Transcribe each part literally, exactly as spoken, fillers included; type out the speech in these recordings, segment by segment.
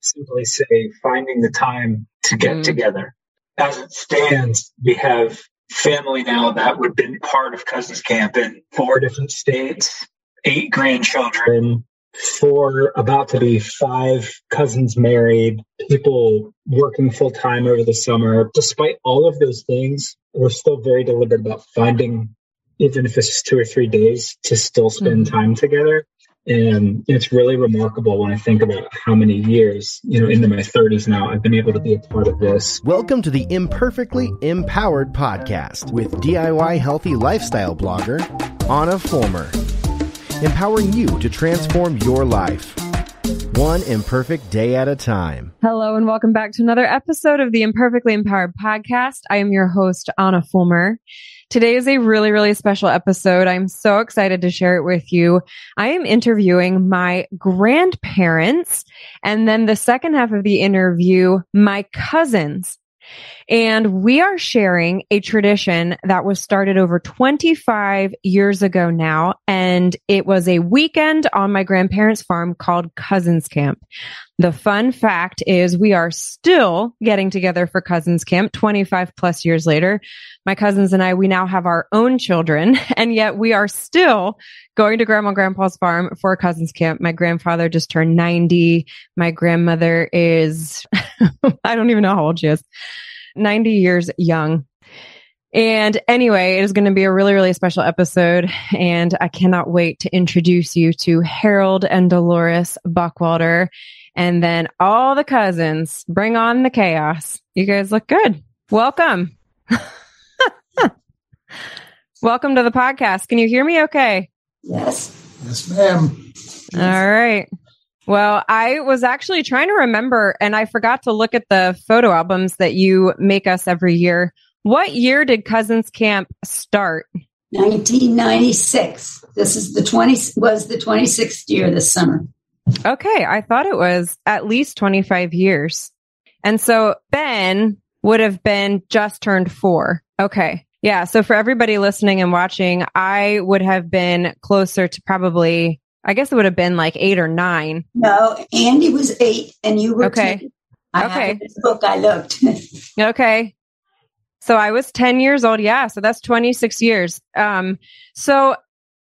simply say finding the time to get mm. together. As it stands, we have family now that would have been part of Cousins Camp in four different states, eight grandchildren, four, about to be five cousins married, people working full time over the summer. Despite all of those things, we're still very deliberate about finding, even if it's just two or three days, to still spend mm-hmm. time together. And it's really remarkable when I think about how many years, you know, into my thirties now, I've been able to be a part of this. Welcome to the Imperfectly Empowered podcast with D I Y healthy lifestyle blogger, Anna Fulmer. Empowering you to transform your life, one imperfect day at a time. Hello and welcome back to another episode of the Imperfectly Empowered podcast. I am your host, Anna Fulmer. Today is a really, really special episode. I'm so excited to share it with you. I am interviewing my grandparents, and then the second half of the interview, my cousins. And we are sharing a tradition that was started over twenty-five years ago now. And it was a weekend on my grandparents' farm called Cousins Camp. The fun fact is we are still getting together for Cousins Camp twenty-five plus years later. My cousins and I, we now have our own children, and yet we are still going to Grandma and Grandpa's farm for Cousins Camp. My grandfather just turned ninety. My grandmother is, I don't even know how old she is. ninety years young. And anyway, it is going to be a really, really special episode. And I cannot wait to introduce you to Harold and Dolores Buckwalter. And then all the cousins. Bring on the chaos. You guys look good. Welcome. Welcome to the podcast. Can you hear me okay? Yes. Yes, ma'am. All right. Well, I was actually trying to remember, and I forgot to look at the photo albums that you make us every year. What year did Cousins Camp start? nineteen ninety-six. This is the twenty was the twenty-sixth year this summer. Okay, I thought it was at least twenty-five years. And so Ben would have been just turned four. Okay. Yeah. So for everybody listening and watching, I would have been closer to probably, I guess it would have been like eight or nine. No, Andy was eight and you were okay. ten. I okay. have this book, I looked. Okay. So I was ten years old. Yeah. So that's twenty-six years. Um, so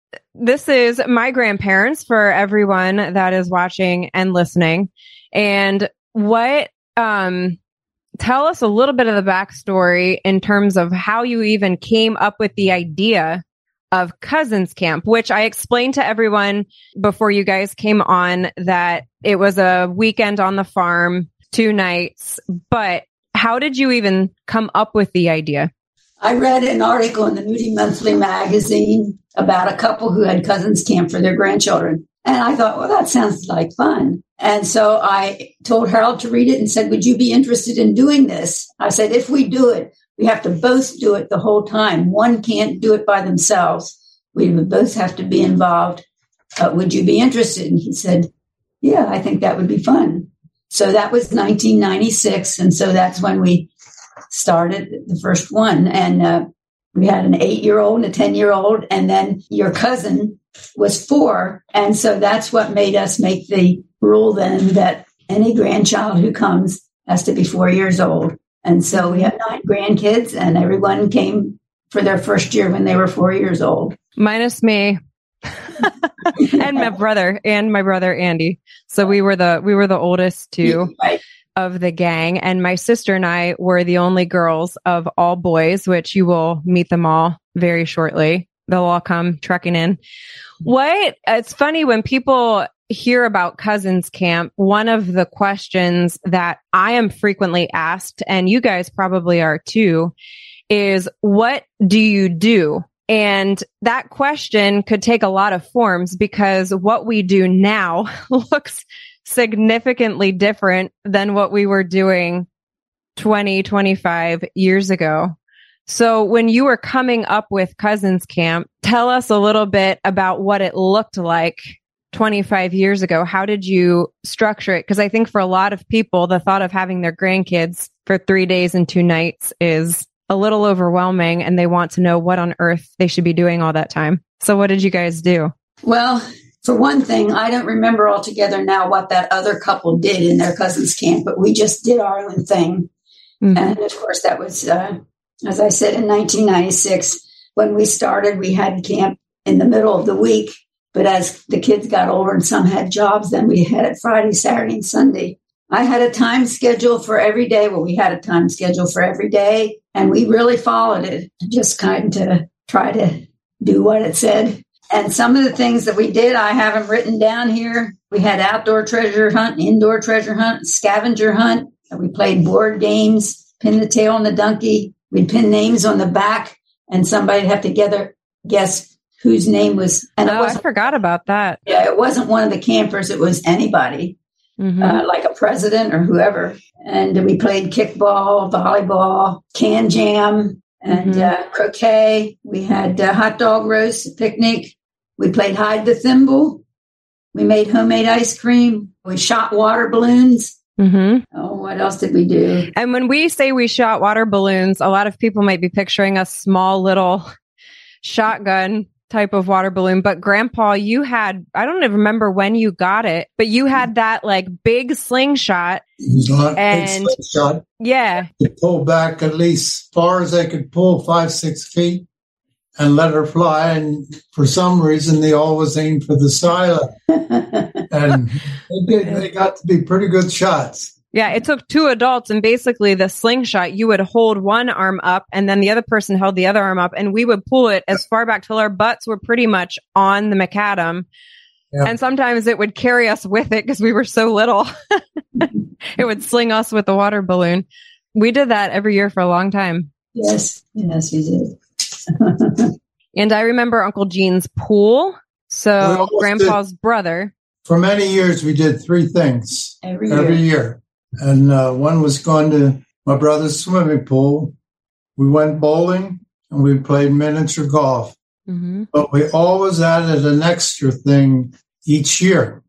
this is my grandparents for everyone that is watching and listening. And what, um, tell us a little bit of the backstory in terms of how you even came up with the idea of Cousins Camp, which I explained to everyone before you guys came on that it was a weekend on the farm, two nights. But how did you even come up with the idea? I read an article in the Moody Monthly magazine about a couple who had Cousins Camp for their grandchildren. And I thought, well, that sounds like fun. And so I told Harold to read it and said, would you be interested in doing this? I said, if we do it, we have to both do it the whole time. One can't do it by themselves. We would both have to be involved. Uh, would you be interested? And he said, yeah, I think that would be fun. So that was nineteen ninety-six. And so that's when we started the first one. And uh, we had an eight-year-old and a ten-year-old. And then your cousin was four. And so that's what made us make the rule then that any grandchild who comes has to be four years old. And so we have nine grandkids, and everyone came for their first year when they were four years old. Minus me. And my brother and my brother Andy. So we were the we were the oldest two right. of the gang. And my sister and I were the only girls of all boys, which you will meet them all very shortly. They'll all come trekking in. What it's funny when people hear about Cousins Camp, one of the questions that I am frequently asked, and you guys probably are too, is what do you do? And that question could take a lot of forms because what we do now looks significantly different than what we were doing twenty, twenty-five years ago. So when you were coming up with Cousins Camp, tell us a little bit about what it looked like twenty-five years ago. How did you structure it? Because I think for a lot of people, the thought of having their grandkids for three days and two nights is a little overwhelming, and they want to know what on earth they should be doing all that time. So what did you guys do? Well, for one thing, I don't remember altogether now what that other couple did in their cousin's camp, but we just did our own thing. Mm-hmm. And of course, that was, uh, as I said, in nineteen ninety-six. When we started, we had camp in the middle of the week. But as the kids got older and some had jobs, then we had it Friday, Saturday, and Sunday. I had a time schedule for every day. Well, we had a time schedule for every day, and we really followed it, just kind of try to do what it said. And some of the things that we did, I have them written down here. We had outdoor treasure hunt, indoor treasure hunt, scavenger hunt. We played board games, pin the tail on the donkey. We'd pin names on the back, and somebody'd have to gather, guess whose name was. And oh, it wasn't, I forgot about that. Yeah, it wasn't one of the campers. It was anybody, mm-hmm. uh, like a president or whoever. And we played kickball, volleyball, can jam, and mm-hmm. uh, croquet. We had uh, hot dog roast, picnic. We played hide the thimble. We made homemade ice cream. We shot water balloons. Mm-hmm. Oh, what else did we do? And when we say we shot water balloons, a lot of people might be picturing a small little shotgun type of water balloon. But Grandpa, you had, I don't even remember when you got it, but you had that like big slingshot. It was not and, big slingshot. Yeah. You pull back at least as far as they could pull, five, six feet, and let her fly. And for some reason, they always aimed for the silo. And they, did, they got to be pretty good shots. Yeah, it took two adults, and basically the slingshot, you would hold one arm up and then the other person held the other arm up, and we would pull it as far back till our butts were pretty much on the macadam. Yeah. And sometimes it would carry us with it because we were so little. It would sling us with the water balloon. We did that every year for a long time. Yes, yes, we did. And I remember Uncle Gene's pool. So Grandpa's did, brother. For many years, we did three things every, every year. year. And uh, one was going to my brother's swimming pool. We went bowling and we played miniature golf. Mm-hmm. But we always added an extra thing each year.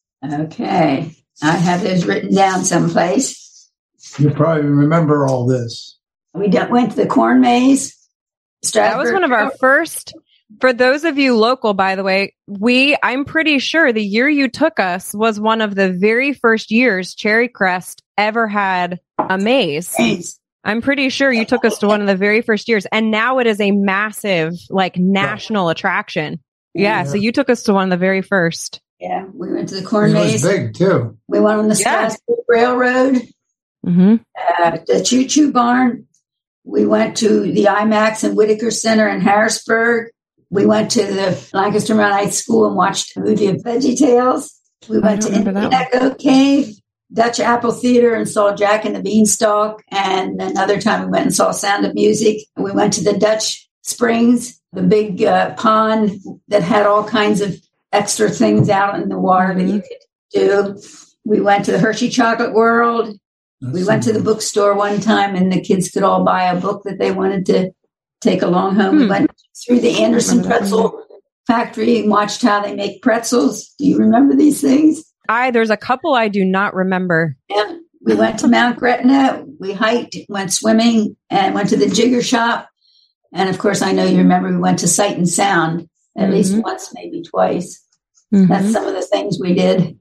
Okay. I have those written down someplace. You probably remember all this. We went to the corn maze. That was one of our first. For those of you local, by the way, we, I'm pretty sure the year you took us was one of the very first years Cherry Crest ever had a maze. maze. I'm pretty sure you took us to one of the very first years. And now it is a massive, like, national attraction. Yeah, yeah. So you took us to one of the very first. Yeah, we went to the corn it maze. It was big, too. We went on the yeah. Strasburg Railroad, mm-hmm. uh, the Choo Choo Barn. We went to the IMAX and Whitaker Center in Harrisburg. We went to the Lancaster Mountain High School and watched a movie of VeggieTales. We went to Indian Echo Cave, Dutch Apple Theater, and saw Jack and the Beanstalk. And another time we went and saw Sound of Music. We went to the Dutch Springs, the big uh, pond that had all kinds of extra things out in the water mm-hmm. that you could do. We went to the Hershey Chocolate World. That's we went to the bookstore one time, and the kids could all buy a book that they wanted to take along home. Hmm. We went through the Anderson Pretzel Factory and watched how they make pretzels. Do you remember these things? I there's a couple I do not remember. Yeah. We went to Mount Gretna. We hiked, went swimming, and went to the Jigger Shop. And of course, I know you remember we went to Sight and Sound at mm-hmm. least once, maybe twice. Mm-hmm. That's some of the things we did.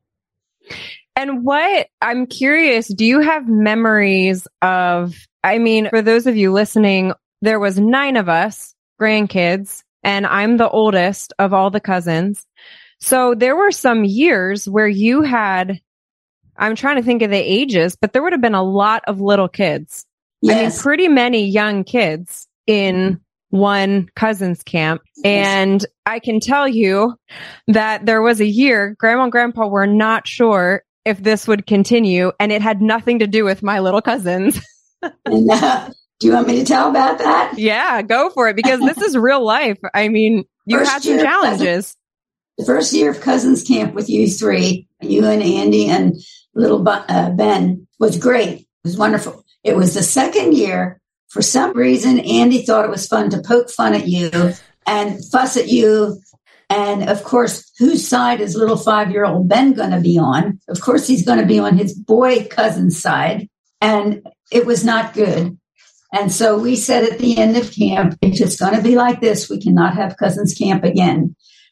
And what, I'm curious, do you have memories of, I mean, for those of you listening, there was nine of us grandkids, and I'm the oldest of all the cousins. So there were some years where you had, I'm trying to think of the ages, but there would have been a lot of little kids. Yes. I mean, pretty many young kids in one cousin's camp. And I can tell you that there was a year, Grandma and Grandpa were not sure if this would continue, and it had nothing to do with my little cousins. And, uh, do you want me to tell about that? Yeah, go for it, because this is real life. I mean, you first had some challenges. The first year of Cousins Camp with you three, you and Andy and little uh, Ben, was great. It was wonderful. It was the second year. For some reason, Andy thought it was fun to poke fun at you and fuss at you. And of course, whose side is little five-year-old Ben going to be on? Of course, he's going to be on his boy cousin's side. And it was not good. And so we said at the end of camp, if it's going to be like this, we cannot have Cousins Camp again.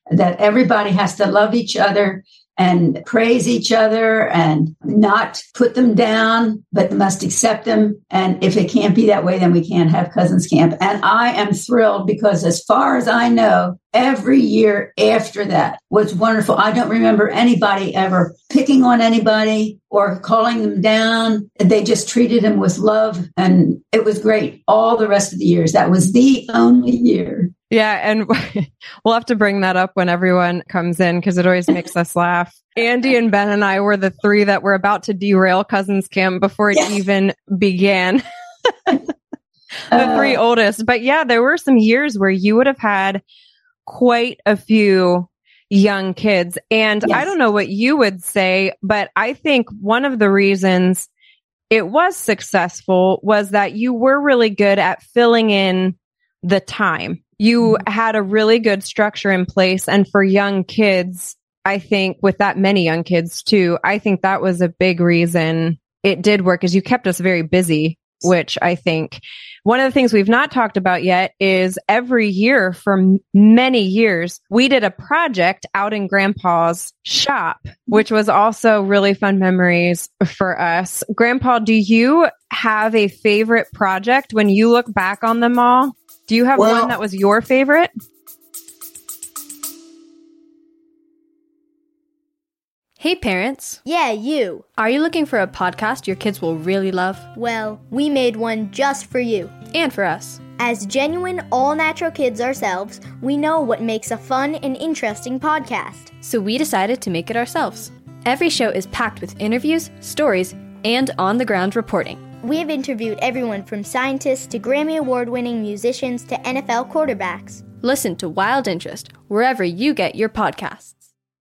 that everybody has to love each other and praise each other and not put them down, but must accept them. And if it can't be that way, then we can't have Cousins Camp. And I am thrilled because as far as I know, every year after that was wonderful. I don't remember anybody ever picking on anybody or calling them down. They just treated them with love. And it was great all the rest of the years. That was the only year. Yeah. And we'll have to bring that up when everyone comes in because it always makes us laugh. Andy and Ben and I were the three that were about to derail Cousins Camp before it yes. even began. the uh, three oldest. But yeah, there were some years where you would have had quite a few young kids. And yes. I don't know what you would say, but I think one of the reasons it was successful was that you were really good at filling in the time. You had a really good structure in place. And for young kids, I think with that many young kids too, I think that was a big reason it did work is you kept us very busy, which I think one of the things we've not talked about yet is every year for m- many years, we did a project out in Grandpa's shop, which was also really fun memories for us. Grandpa, do you have a favorite project when you look back on them all? Do you have well, one that was your favorite? Hey parents. Yeah, you. Are you looking for a podcast your kids will really love? Well, we made one just for you. And for us. As genuine, all-natural kids ourselves, we know what makes a fun and interesting podcast. So we decided to make it ourselves. Every show is packed with interviews, stories, and on-the-ground reporting. We have interviewed everyone from scientists to Grammy Award-winning musicians to N F L quarterbacks. Listen to Wild Interest wherever you get your podcasts.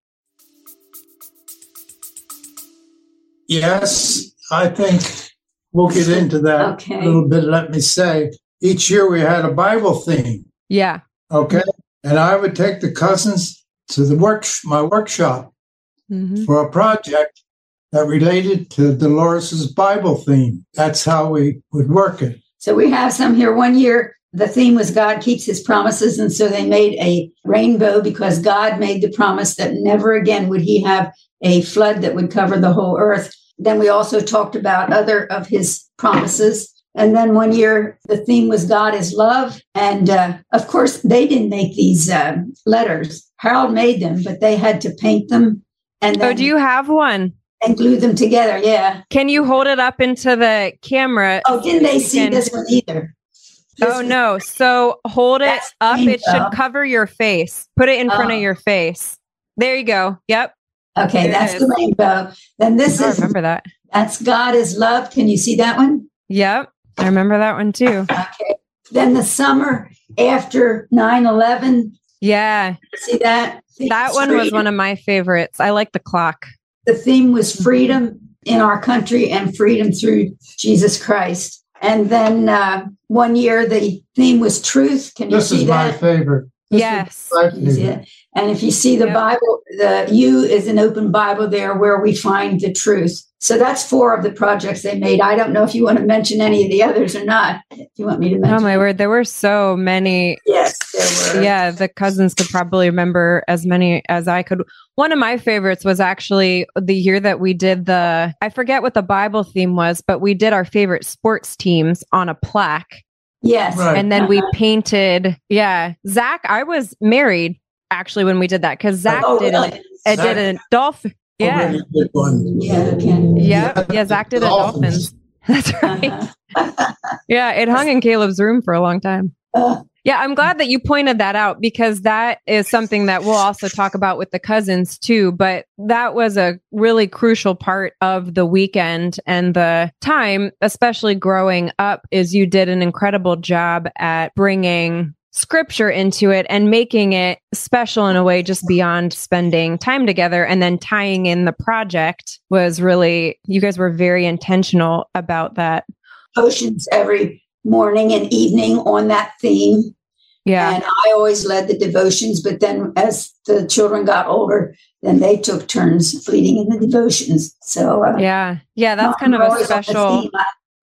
Yes, I think we'll get into that okay. a little bit. Let me say, each year we had a Bible theme. Yeah. Okay. And I would take the cousins to the work, my workshop mm-hmm. for a project that related to Dolores's Bible theme. That's how we would work it. So we have some here. One year, the theme was God keeps his promises. And so they made a rainbow because God made the promise that never again would he have a flood that would cover the whole earth. Then we also talked about other of his promises. And then one year, the theme was God is love. And uh, of course, they didn't make these uh, letters. Harold made them, but they had to paint them. And then, oh, do you have one? And glue them together, yeah. Can you hold it up into the camera? Oh, didn't they see can... this one either? This oh, no. So hold it up. Rainbow. It should cover your face. Put it in front oh. of your face. There you go. Yep. Okay, there that's the rainbow. Then this oh, is... I remember that. That's God is love. Can you see that one? Yep. I remember that one too. Okay. Then the summer after nine eleven. Yeah. See that? That one was one of my favorites. I like the clock. The theme was freedom in our country and freedom through Jesus Christ. And then uh, one year the theme was truth. Can you this see that? This is my favorite. This yes. My favorite. And if you see the yep. Bible, the U is an open Bible there where we find the truth. So that's four of the projects they made. I don't know if you want to mention any of the others or not. If you want me to mention. Oh my word. There were so many. Yes, there were. Yeah. The cousins could probably remember as many as I could. One of my favorites was actually the year that we did the, I forget what the Bible theme was, but we did our favorite sports teams on a plaque. Yes. Right. And then uh-huh. we painted. Yeah. Zach, I was married actually when we did that because Zach oh, did really? a, did a dolphin. Yeah. Really good one. Yeah. Okay. Yeah. Yeah. Zach did a dolphins. That's right. Uh-huh. Yeah. It hung in Caleb's room for a long time. Uh, yeah. I'm glad that you pointed that out because that is something that we'll also talk about with the cousins too. But that was a really crucial part of the weekend and the time, especially growing up, is you did an incredible job at bringing scripture into it and making it special in a way just beyond spending time together, and then tying in the project was really, you guys were very intentional about that. Devotions every morning and evening on that theme. Yeah. And I always led the devotions, but then as the children got older, then they took turns leading in the devotions. So uh, yeah, yeah, that's kind of a special.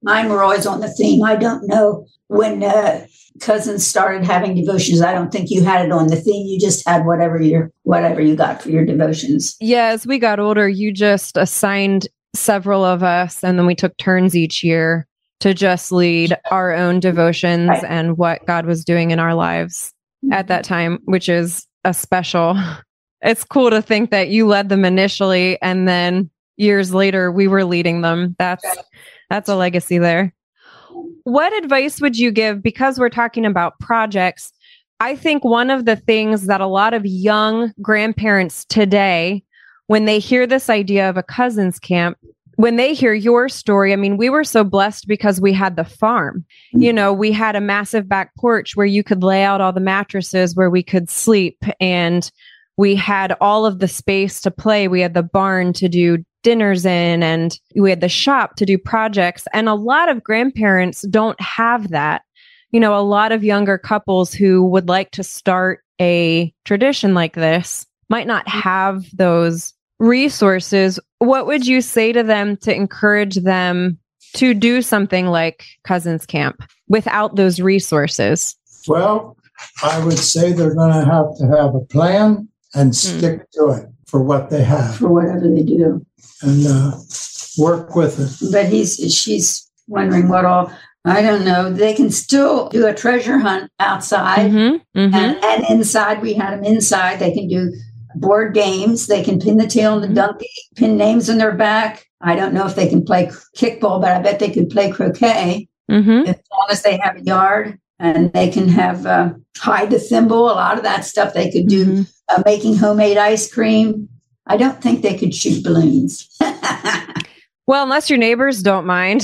Mine were always on the theme. I don't know when uh, cousins started having devotions. I don't think you had it on the theme. You just had whatever your whatever you got for your devotions. Yeah, as we got older, you just assigned several of us, and then we took turns each year to just lead our own devotions right. and what God was doing in our lives at that time, which is a special. It's cool to think that you led them initially, and then years later we were leading them. That's that's a legacy there. What advice would you give? Because we're talking about projects, I think one of the things that a lot of young grandparents today, when they hear this idea of a cousins camp, when they hear your story, I mean, we were so blessed because we had the farm. You know, we had a massive back porch where you could lay out all the mattresses, where we could sleep, and we had all of the space to play. We had the barn to do dinners in, and we had the shop to do projects. And a lot of grandparents don't have that. You know, a lot of younger couples who would like to start a tradition like this might not have those resources. What would you say to them to encourage them to do something like Cousins Camp without those resources? Well, I would say they're going to have to have a plan and stick mm. to it for what they have. For whatever they do. And uh, work with it. But he's she's wondering what all, I don't know, they can still do a treasure hunt outside. Mm-hmm, mm-hmm. And, and inside, we had them inside. They can do board games. They can pin the tail on the mm-hmm. donkey, pin names on their back. I don't know if they can play kickball, but I bet they could play croquet mm-hmm. as long as they have a yard. And they can have uh, hide the thimble, a lot of that stuff. They could do mm-hmm. uh, making homemade ice cream. I don't think they could shoot balloons. Well, unless your neighbors don't mind.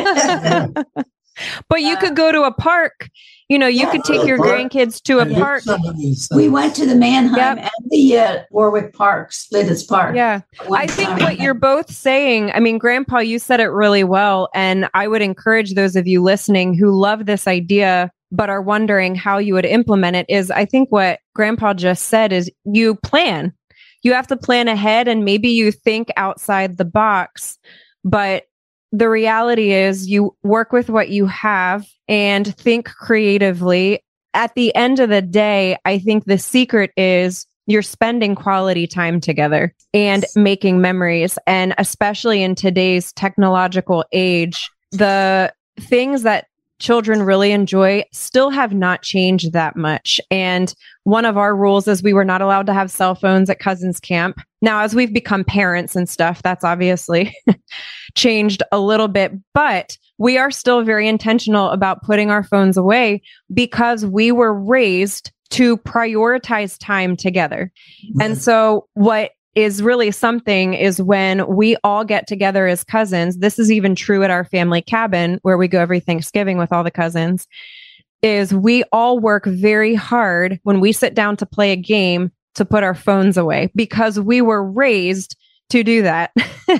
But you could go to a park. You know, you yeah, could take your park. grandkids to a I park. We went to the Mannheim yep. and the uh, Warwick Parks, Lidditz Park. Yeah. I think time. What you're both saying, I mean, Grandpa, you said it really well. And I would encourage those of you listening who love this idea, but are wondering how you would implement it, is I think what Grandpa just said is you plan. You have to plan ahead, and maybe you think outside the box, but the reality is you work with what you have and think creatively. At the end of the day, I think the secret is you're spending quality time together and making memories. And especially in today's technological age, the things that children really enjoy still have not changed that much. And one of our rules is we were not allowed to have cell phones at Cousins Camp. Now, as we've become parents and stuff, that's obviously changed a little bit, but we are still very intentional about putting our phones away because we were raised to prioritize time together. Mm-hmm. And so what is really something is when we all get together as cousins, this is even true at our family cabin where we go every Thanksgiving with all the cousins, is we all work very hard when we sit down to play a game to put our phones away because we were raised to do that.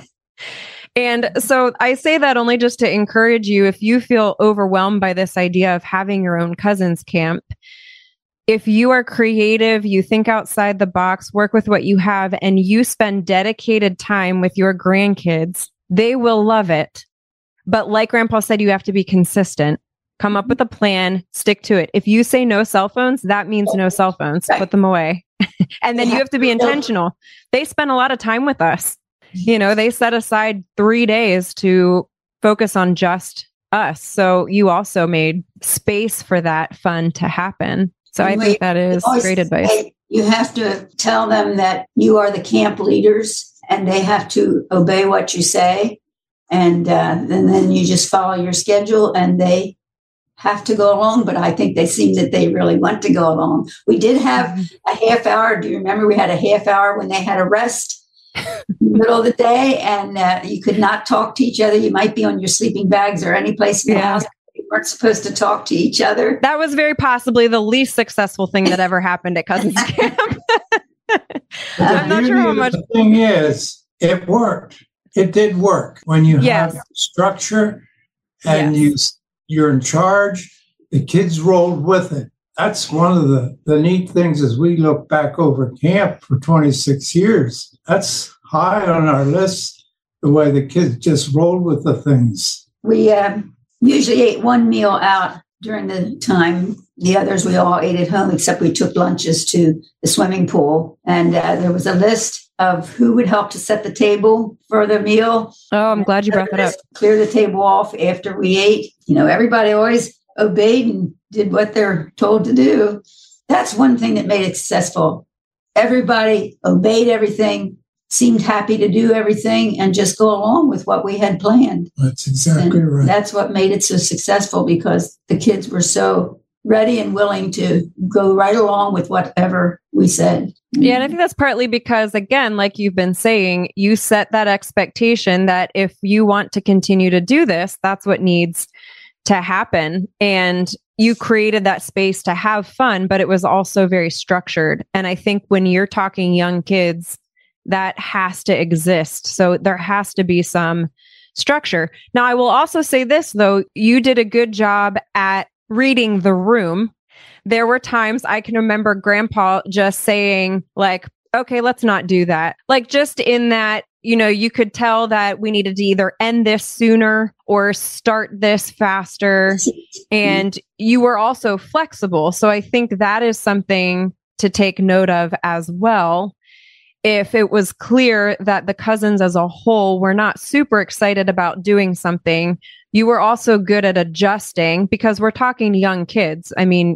And so I say that only just to encourage you, if you feel overwhelmed by this idea of having your own cousins camp, if you are creative, you think outside the box, work with what you have, and you spend dedicated time with your grandkids, they will love it. But like Grandpa said, you have to be consistent. Come up with a plan, stick to it. If you say no cell phones, that means no cell phones. Put them away. And then you have to be intentional. They spend a lot of time with us. You know, they set aside three days to focus on just us. So you also made space for that fun to happen. So I think that is great advice. You have to tell them that you are the camp leaders and they have to obey what you say. And, uh, and then you just follow your schedule and they have to go along. But I think they seem that they really want to go along. We did have a half hour. Do you remember we had a half hour when they had a rest in the middle of the day and uh, you could not talk to each other. You might be on your sleeping bags or any place in the yeah. house. We weren't supposed to talk to each other. That was very possibly the least successful thing that ever happened at Cousins Camp. I'm not sure how much. The thing is, it worked. It did work when you yes. have structure and yes. you you're in charge. The kids rolled with it. That's one of the, the neat things as we look back over camp for twenty-six years. That's high on our list, the way the kids just rolled with the things. we uh, usually ate one meal out during the time. The others we all ate at home, except we took lunches to the swimming pool. And uh, there was a list of who would help to set the table for the meal. Oh, I'm glad you brought that up. Clear the table off after we ate. You know, everybody always obeyed and did what they're told to do. That's one thing that made it successful. Everybody obeyed everything, seemed happy to do everything, and just go along with what we had planned. That's exactly and right. That's what made it so successful, because the kids were so ready and willing to go right along with whatever we said. Yeah, and I think that's partly because, again, like you've been saying, you set that expectation that if you want to continue to do this, that's what needs to happen. And you created that space to have fun, but it was also very structured. And I think when you're talking young kids, that has to exist. So there has to be some structure. Now, I will also say this, though, you did a good job at reading the room. There were times I can remember Grandpa just saying, like, okay, let's not do that. Like, just in that, you know, you could tell that we needed to either end this sooner or start this faster. And you were also flexible. So I think that is something to take note of as well. If it was clear that the cousins as a whole were not super excited about doing something, you were also good at adjusting, because we're talking young kids. I mean,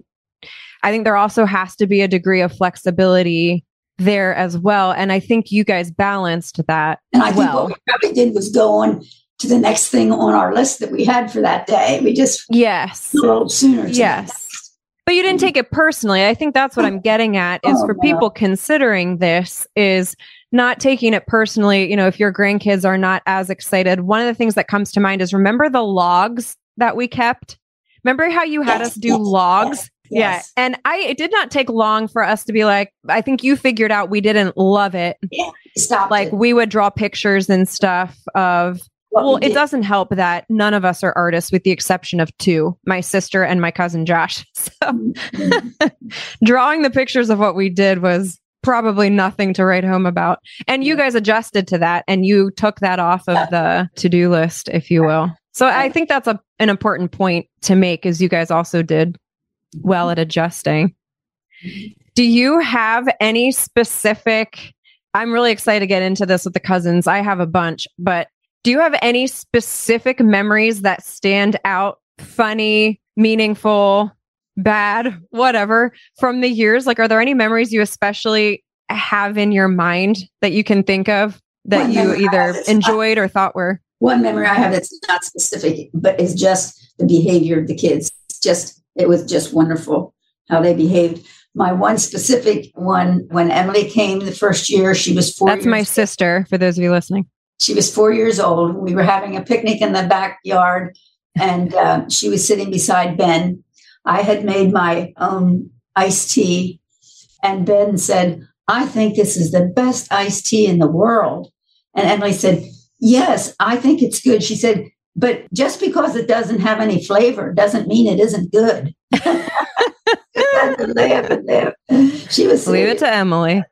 I think there also has to be a degree of flexibility there as well. And I think you guys balanced that. And I think well. what we probably did was go on to the next thing on our list that we had for that day. We just yes, a little sooner. Yes. But you didn't take it personally. I think that's what I'm getting at is oh, for no. people considering this is not taking it personally. You know, if your grandkids are not as excited, one of the things that comes to mind is, remember the logs that we kept? Remember how you had yes, us do yes, logs? Yes, yeah. yes. And I, it did not take long for us to be like, I think you figured out we didn't love it. Yeah, stop. Like it. we would draw pictures and stuff of, What well, we it did. doesn't help that none of us are artists with the exception of two, my sister and my cousin Josh. So Mm-hmm. drawing the pictures of what we did was probably nothing to write home about. And you guys adjusted to that and you took that off of the to-do list, if you will. So I think that's a, an important point to make, is you guys also did well at adjusting. Do you have any specific, I'm really excited to get into this with the cousins. I have a bunch, but do you have any specific memories that stand out, funny, meaningful, bad, whatever, from the years? Like, are there any memories you especially have in your mind that you can think of that One you memory I either have that's enjoyed or thought were? One memory I have that's not specific, but is just the behavior of the kids. Just, it was just wonderful how they behaved. My one specific one, when Emily came the first year, she was four. That's years my old. sister, for those of you listening. She was four years old. We were having a picnic in the backyard, and uh, she was sitting beside Ben. I had made my own iced tea, and Ben said, "I think this is the best iced tea in the world." And Emily said, "Yes, I think it's good." She said, "But just because it doesn't have any flavor doesn't mean it isn't good." I had to laugh and laugh. She was Leave it to Emily.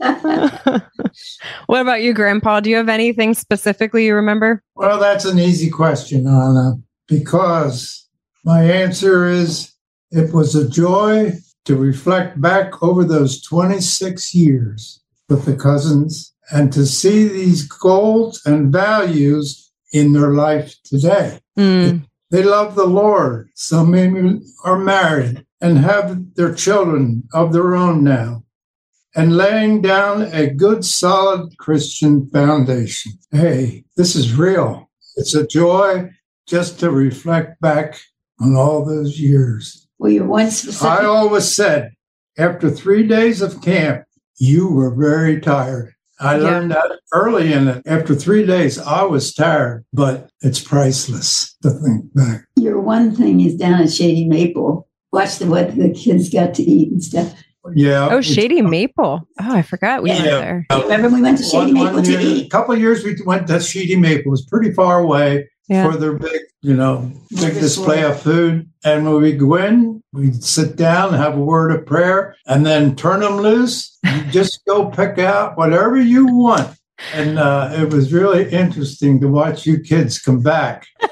What about you, Grandpa? Do you have anything specifically you remember? Well, that's an easy question, Anna, because my answer is it was a joy to reflect back over those twenty-six years with the cousins and to see these goals and values in their life today. Mm. They love the Lord. Some maybe are married and have their children of their own now, and laying down a good, solid Christian foundation. Hey, this is real. It's a joy just to reflect back on all those years. Well, you're one specific. I always said, after three days of camp, you were very tired. I Yeah. learned that early in it. After three days, I was tired, but it's priceless to think back. Your one thing is down at Shady Maple. Watch the what the kids got to eat and stuff. Yeah. Oh, Shady Maple. Oh, I forgot we Yeah. went there. Remember we went to Shady One- Maple one to year- eat? A couple of years we went to Shady Maple. It was pretty far away Yeah. for their big, you know, big Big display display. of food. And when we go in, we'd sit down, have a word of prayer, and then turn them loose. You just go pick out whatever you want. And uh, it was really interesting to watch you kids come back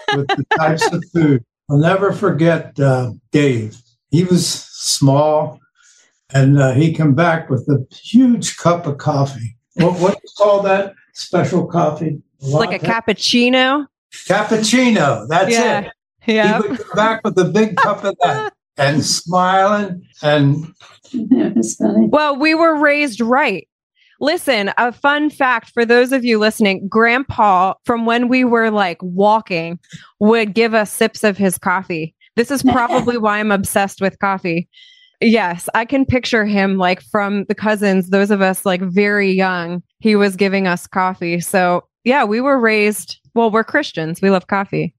with the types of food. I'll never forget uh, Dave. He was small, and uh, he came back with a huge cup of coffee. What, what do you call that special coffee? A like a cappuccino? Cappuccino, that's yeah. it. Yeah. He would come back with a big cup of that and smiling. And It's funny. Well, we were raised right. Listen, a fun fact for those of you listening, Grandpa, from when we were like walking, would give us sips of his coffee. This is probably why I'm obsessed with coffee. Yes, I can picture him like from the cousins, those of us like very young, he was giving us coffee. So yeah, we were raised, well, we're Christians. We love coffee.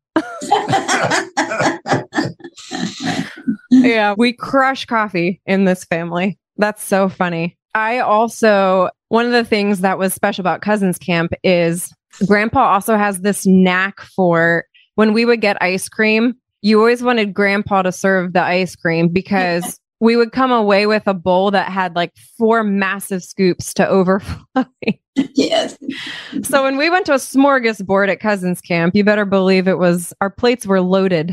Yeah, we crush coffee in this family. That's so funny. I also, one of the things that was special about Cousins Camp is Grandpa also has this knack for when we would get ice cream, you always wanted Grandpa to serve the ice cream because we would come away with a bowl that had like four massive scoops to overflowing. Yes. So when we went to a smorgasbord at Cousins Camp, you better believe it was, our plates were loaded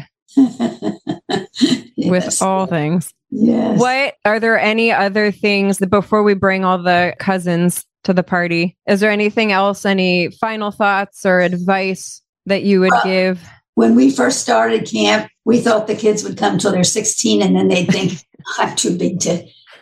Yes. with all things. Yes. What are there any other things that before we bring all the cousins to the party? Is there anything else, any final thoughts or advice that you would Uh, give? When we first started camp, we thought the kids would come till they're sixteen and then they'd think, I'm too big to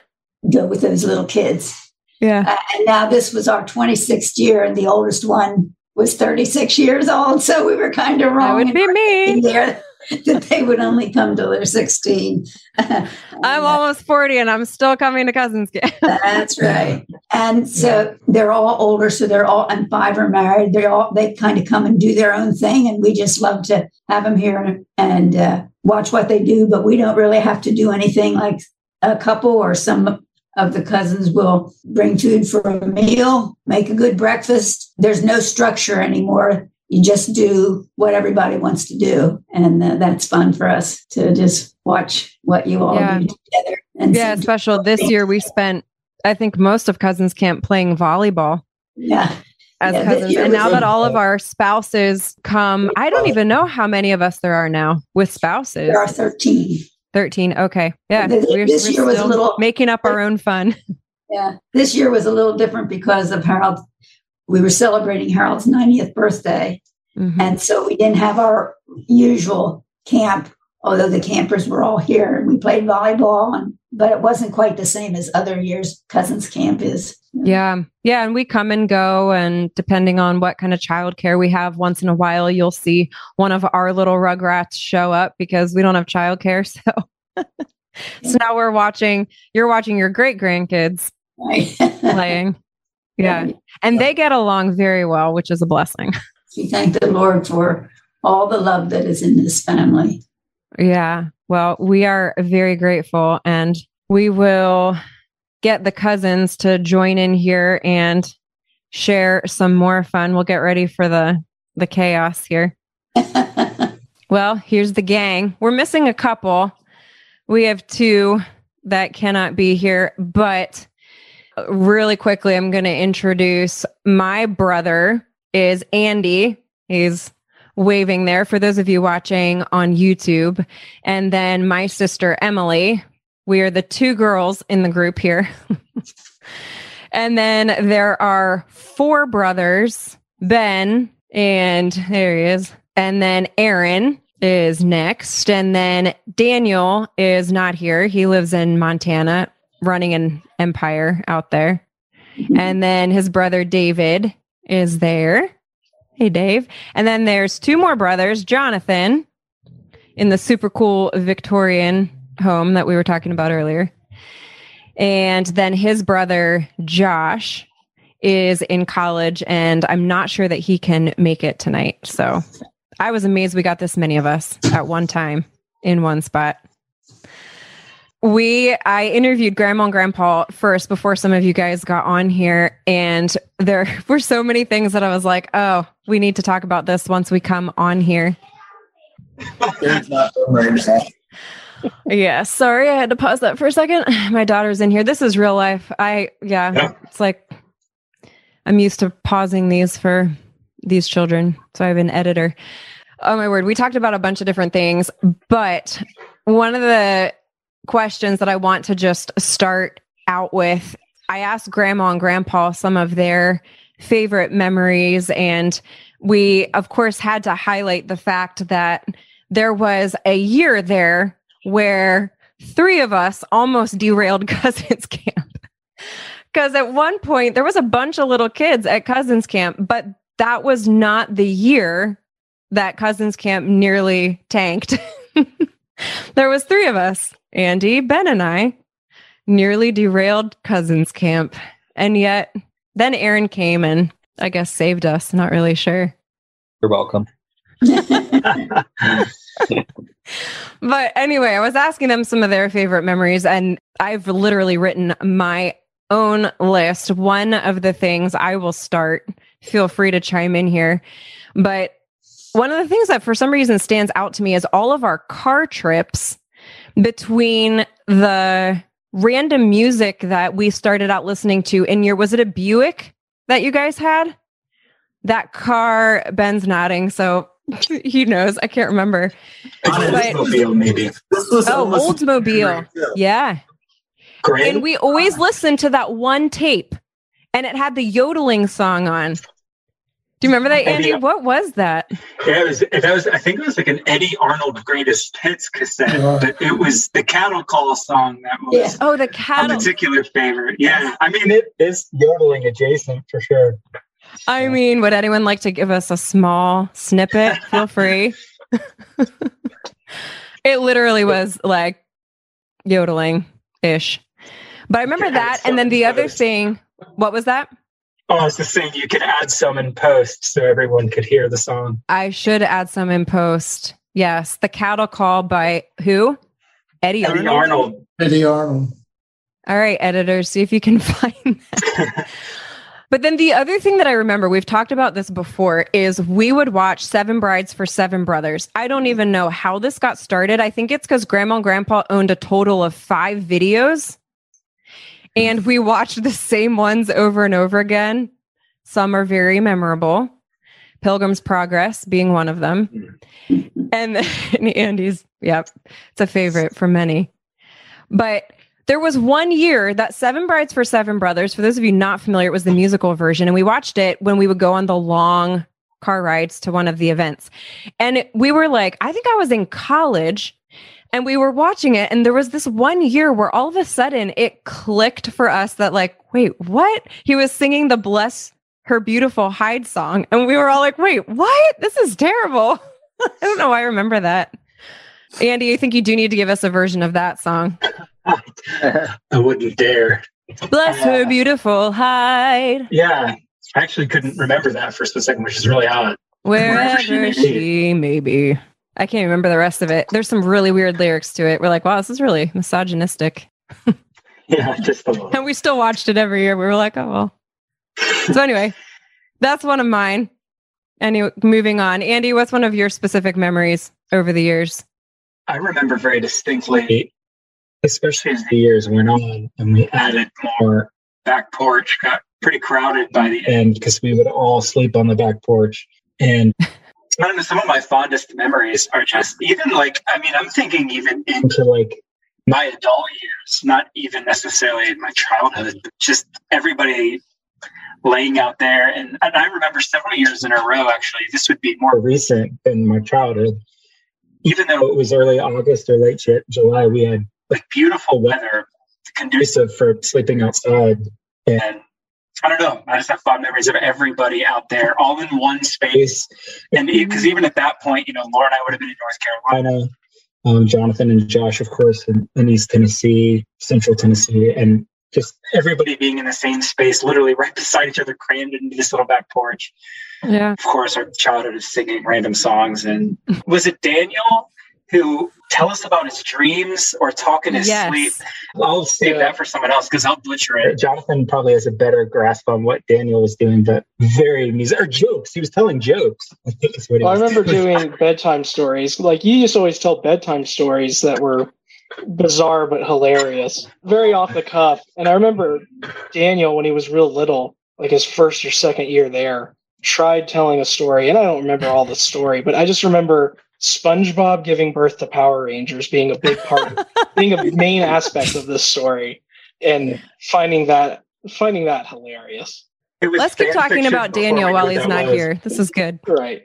go with those little kids. Yeah. Uh, and now this was our twenty-sixth year, and the oldest one was thirty-six years old. So we were kind of wrong. That would be me. There that they would only come till they're sixteen. I'm almost forty and I'm still coming to Cousins Camp. That's right. And so they're all older. So they're all, and five are married. They're all, they kind of come and do their own thing. And we just love to have them here and, and uh, watch what they do. But we don't really have to do anything. Like a couple or some of the cousins will bring food for a meal, make a good breakfast. There's no structure anymore. You just do what everybody wants to do. And uh, that's fun for us to just watch what you all Yeah. do together. And Yeah, see- special. This year we spent, I think, most of Cousins Camp playing volleyball Yeah. as Yeah, this cousins. year And was now a- that all of our spouses come, I don't even know how many of us there are now with spouses. There are thirteen. thirteen. Okay. Yeah. This- We're, this we're year was a still little- making up our own fun. Yeah. This year was a little different because of Harold. We were celebrating Harold's ninetieth birthday. Mhm. And so we didn't have our usual camp, although the campers were all here and we played volleyball, and but it wasn't quite the same as other years Cousins Camp is. Yeah. Yeah. And we come and go. And depending on what kind of childcare we have, once in a while, you'll see one of our little rugrats show up because we don't have childcare. So, so now we're watching, you're watching your great grandkids Right. playing. Yeah. And they get along very well, which is a blessing. We thank the Lord for all the love that is in this family. Yeah. Well, we are very grateful, and we will get the cousins to join in here and share some more fun. We'll get ready for the, the chaos here. Well, here's the gang. We're missing a couple. We have two that cannot be here, but really quickly, I'm going to introduce my brother is Andy. He's waving there for those of you watching on YouTube. And then my sister, Emily. We are the two girls in the group here. And then there are four brothers, Ben, and there he is. And then Aaron is next. And then Daniel is not here. He lives in Montana, running an empire out there. And then his brother, David, is there. Hey, Dave. And then there's two more brothers, Jonathan, in the super cool Victorian home that we were talking about earlier. And then his brother, Josh, is in college, and I'm not sure that he can make it tonight. So I was amazed we got this many of us at one time in one spot. We, I interviewed Grandma and Grandpa first before some of you guys got on here, and there were so many things that I was like, oh, we need to talk about this once we come on here. Yeah, sorry, I had to pause that for a second. My daughter's in here. This is real life. I, yeah, Yeah. It's like I'm used to pausing these for these children. So I have an editor. Oh my word. We talked about a bunch of different things, but one of the questions that I want to just start out with, I asked Grandma and Grandpa some of their favorite memories, and we, of course, had to highlight the fact that there was a year there where three of us almost derailed Cousins Camp. Because at one point, there was a bunch of little kids at Cousins Camp, but that was not the year that Cousins Camp nearly tanked. There was three of us, Andy, Ben, and I, nearly derailed Cousins Camp. And yet, then Aaron came and I guess saved us. Not really sure. You're welcome. But anyway, I was asking them some of their favorite memories, and I've literally written my own list. One of the things I will start, feel free to chime in here, but one of the things that for some reason stands out to me is all of our car trips between the random music that we started out listening to in your, was it a Buick that you guys had? That car, Ben's nodding, so he knows. I can't remember. Oldsmobile, maybe. This was Oh, Oldsmobile. Yeah. Great. And we always listened to that one tape, and it had the yodeling song on. Do you remember that, Andy? Eddie, what was that? Yeah, it was, that was, I think it was like an Eddie Arnold Greatest Hits cassette, but it was the Cattle Call song that was Yeah. Oh, the a cattle. particular favorite. Yeah, I mean, it is yodeling adjacent for sure. I mean, would anyone like to give us a small snippet? Feel free. It literally was like yodeling-ish. But I remember that. And then the other thing, what was that? Oh, I was just saying you could add some in post so everyone could hear the song. I should add some in post. Yes. The Cattle Call by who? Eddie, Eddie Arnold. Arnold. Eddie Arnold. All right, editors, see if you can find that. But then the other thing that I remember, we've talked about this before, is we would watch Seven Brides for Seven Brothers. I don't even know how this got started. I think it's because Grandma and Grandpa owned a total of five videos. And we watched the same ones over and over again. Some are very memorable. Pilgrim's Progress being one of them. And, and Andy's, yep, it's a favorite for many. But there was one year that Seven Brides for Seven Brothers, for those of you not familiar, it was the musical version. And we watched it when we would go on the long car rides to one of the events. And it, we were like, I think I was in college. And we were watching it, and there was this one year where all of a sudden it clicked for us that like, wait, what? He was singing the Bless Her Beautiful Hide song. And we were all like, wait, what? This is terrible. I don't know why I remember that. Andy, I think you do need to give us a version of that song. I wouldn't dare. Bless her beautiful hide. Yeah, I actually couldn't remember that for a second, which is really odd. Wherever she may she may be. I can't remember the rest of it. There's some really weird lyrics to it. We're like, wow, this is really misogynistic. Yeah, just a little. And we still watched it every year. We were like, oh, well. So anyway, that's one of mine. Anyway, moving on. Andy, what's one of your specific memories over the years? I remember very distinctly, especially as the years went on and we added more back porch, got pretty crowded by the end because we would all sleep on the back porch. And I don't know, some of my fondest memories are just even like, I mean, I'm thinking even into like my adult years, not even necessarily in my childhood, but just everybody laying out there. And, and I remember several years in a row, actually, this would be more recent than my childhood. Even though it was early August or late July, we had like beautiful weather conducive for sleeping outside. And I don't know, I just have fond memories of everybody out there all in one space. And because even at that point, you know, Laura and I would have been in North Carolina, um, Jonathan and Josh, of course, in, in East Tennessee, Central Tennessee, and just everybody being in the same space, literally right beside each other, crammed into this little back porch. Yeah. Of course, our childhood is singing random songs. And was it Daniel who tell us about his dreams or talk in his Yes. sleep? I'll save that for someone else because I'll butcher it. Jonathan probably has a better grasp on what Daniel was doing, but very music or jokes. He was telling jokes. I think that's what he Well, I was remember doing. doing bedtime stories. Like you used to always tell bedtime stories that were bizarre but hilarious, very off the cuff. And I remember Daniel when he was real little, like his first or second year there. tried telling a story, and I don't remember all the story, but I just remember SpongeBob giving birth to Power Rangers being a big part, of, being a main aspect of this story, and finding that finding that hilarious. Let's keep talking about Daniel while he's not was. here. This is good. Right.